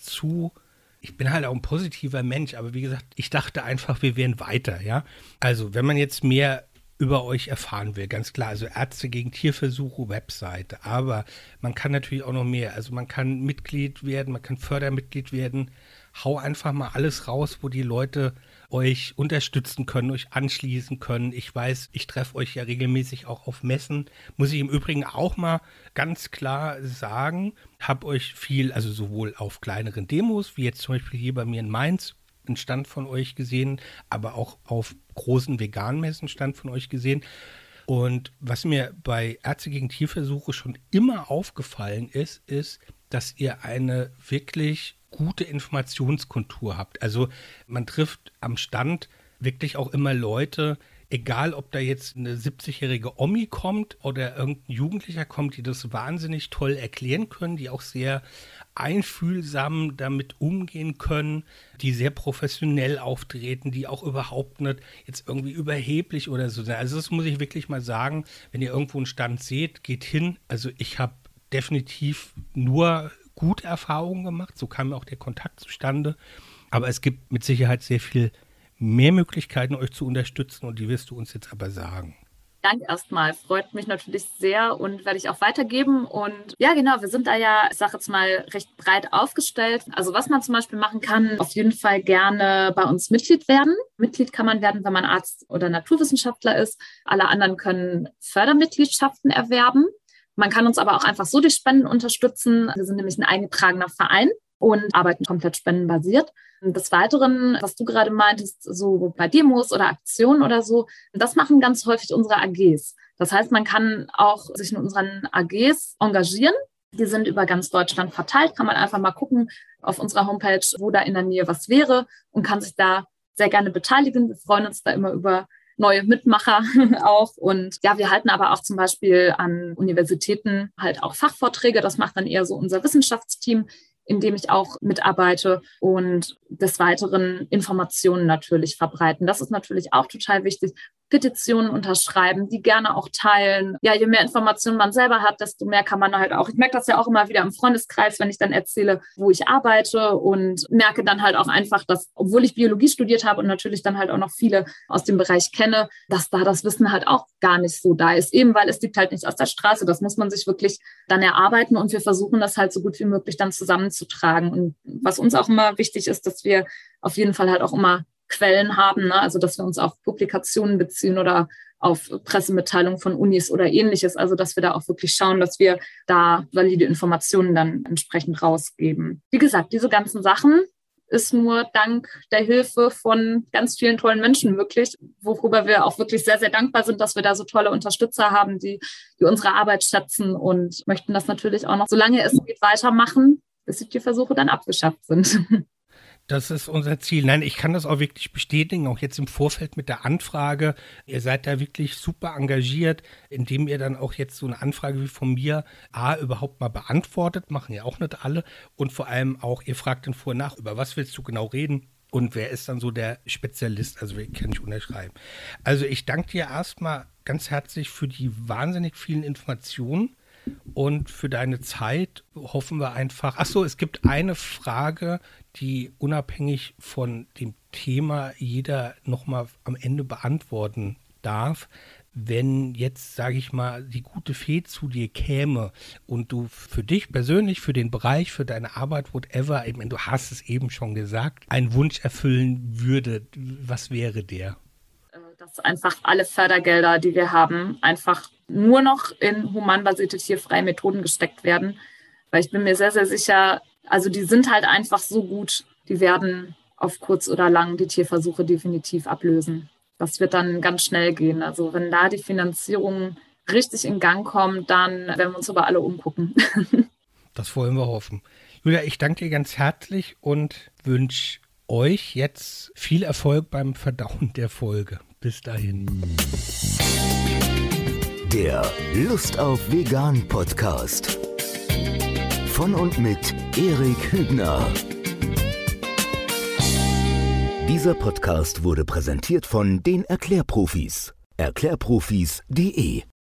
ich bin halt auch ein positiver Mensch, aber wie gesagt, ich dachte einfach, wir wären weiter, ja. Also, wenn man jetzt mehr über euch erfahren will, ganz klar, also Ärzte gegen Tierversuche, Webseite, aber man kann natürlich auch noch mehr, also man kann Mitglied werden, man kann Fördermitglied werden, hau einfach mal alles raus, wo die Leute euch unterstützen können, euch anschließen können. Ich weiß, ich treffe euch ja regelmäßig auch auf Messen, muss ich im Übrigen auch mal ganz klar sagen, habe euch viel, also sowohl auf kleineren Demos, wie jetzt zum Beispiel hier bei mir in Mainz, einen Stand von euch gesehen, aber auch auf großen Veganmessen Stand von euch gesehen. Und was mir bei Ärzte gegen Tierversuche schon immer aufgefallen ist, dass ihr eine wirklich gute Informationskultur habt. Also man trifft am Stand wirklich auch immer Leute, egal ob da jetzt eine 70-jährige Omi kommt oder irgendein Jugendlicher kommt, die das wahnsinnig toll erklären können, die auch sehr einfühlsam damit umgehen können, die sehr professionell auftreten, die auch überhaupt nicht jetzt irgendwie überheblich oder so sind. Also das muss ich wirklich mal sagen, wenn ihr irgendwo einen Stand seht, geht hin. Also ich habe definitiv nur gute Erfahrungen gemacht, so kam mir auch der Kontakt zustande. Aber es gibt mit Sicherheit sehr viel mehr Möglichkeiten, euch zu unterstützen und die wirst du uns jetzt aber sagen. Danke erstmal, freut mich natürlich sehr und werde ich auch weitergeben. Und ja, genau, wir sind da ja, ich sage jetzt mal, recht breit aufgestellt. Also was man zum Beispiel machen kann, auf jeden Fall gerne bei uns Mitglied werden. Mitglied kann man werden, wenn man Arzt oder Naturwissenschaftler ist. Alle anderen können Fördermitgliedschaften erwerben. Man kann uns aber auch einfach so durch Spenden unterstützen. Wir sind nämlich ein eingetragener Verein und arbeiten komplett spendenbasiert. Des Weiteren, was du gerade meintest, so bei Demos oder Aktionen oder so, das machen ganz häufig unsere AGs. Das heißt, man kann auch sich in unseren AGs engagieren. Die sind über ganz Deutschland verteilt. Kann man einfach mal gucken auf unserer Homepage, wo da in der Nähe was wäre und kann sich da sehr gerne beteiligen. Wir freuen uns da immer über neue Mitmacher auch. Und ja, wir halten aber auch zum Beispiel an Universitäten halt auch Fachvorträge. Das macht dann eher so unser Wissenschaftsteam, in dem ich auch mitarbeite und des Weiteren Informationen natürlich verbreiten. Das ist natürlich auch total wichtig. Petitionen unterschreiben, die gerne auch teilen. Ja, je mehr Informationen man selber hat, desto mehr kann man halt auch. Ich merke das ja auch immer wieder im Freundeskreis, wenn ich dann erzähle, wo ich arbeite und merke dann halt auch einfach, dass, obwohl ich Biologie studiert habe und natürlich dann halt auch noch viele aus dem Bereich kenne, dass da das Wissen halt auch gar nicht so da ist. Eben weil es liegt halt nicht aus der Straße. Das muss man sich wirklich dann erarbeiten und wir versuchen das halt so gut wie möglich dann zusammenzutragen. Und was uns auch immer wichtig ist, dass wir auf jeden Fall halt auch immer Quellen haben, ne? Also dass wir uns auf Publikationen beziehen oder auf Pressemitteilungen von Unis oder ähnliches. Also dass wir da auch wirklich schauen, dass wir da valide Informationen dann entsprechend rausgeben. Wie gesagt, diese ganzen Sachen ist nur dank der Hilfe von ganz vielen tollen Menschen möglich, worüber wir auch wirklich sehr, sehr dankbar sind, dass wir da so tolle Unterstützer haben, die unsere Arbeit schätzen und möchten das natürlich auch noch, solange es geht, weitermachen, bis die Tierversuche dann abgeschafft sind. Das ist unser Ziel. Nein, ich kann das auch wirklich bestätigen, auch jetzt im Vorfeld mit der Anfrage. Ihr seid da wirklich super engagiert, indem ihr dann auch jetzt so eine Anfrage wie von mir überhaupt mal beantwortet, machen ja auch nicht alle. Und vor allem auch, ihr fragt dann vor nach, über was willst du genau reden und wer ist dann so der Spezialist, also wer kann ich unterschreiben. Also ich danke dir erstmal ganz herzlich für die wahnsinnig vielen Informationen. und für deine Zeit hoffen wir einfach. Achso, es gibt eine Frage, die unabhängig von dem Thema jeder nochmal am Ende beantworten darf. Wenn jetzt, sage ich mal, die gute Fee zu dir käme und du für dich persönlich, für den Bereich, für deine Arbeit, whatever, ich meine, du hast es eben schon gesagt, einen Wunsch erfüllen würde, was wäre der? Dass einfach alle Fördergelder, die wir haben, einfach nur noch in humanbasierte tierfreie Methoden gesteckt werden. Weil ich bin mir sehr, sehr sicher, also die sind halt einfach so gut, die werden auf kurz oder lang die Tierversuche definitiv ablösen. Das wird dann ganz schnell gehen. Also wenn da die Finanzierung richtig in Gang kommt, dann werden wir uns aber alle umgucken. Das wollen wir hoffen. Julia, ich danke dir ganz herzlich und wünsche euch jetzt viel Erfolg beim Verdauen der Folge. Bis dahin. Der Lust auf Vegan Podcast. Von und mit Erik Hübner. Dieser Podcast wurde präsentiert von den Erklärprofis. Erklärprofis.de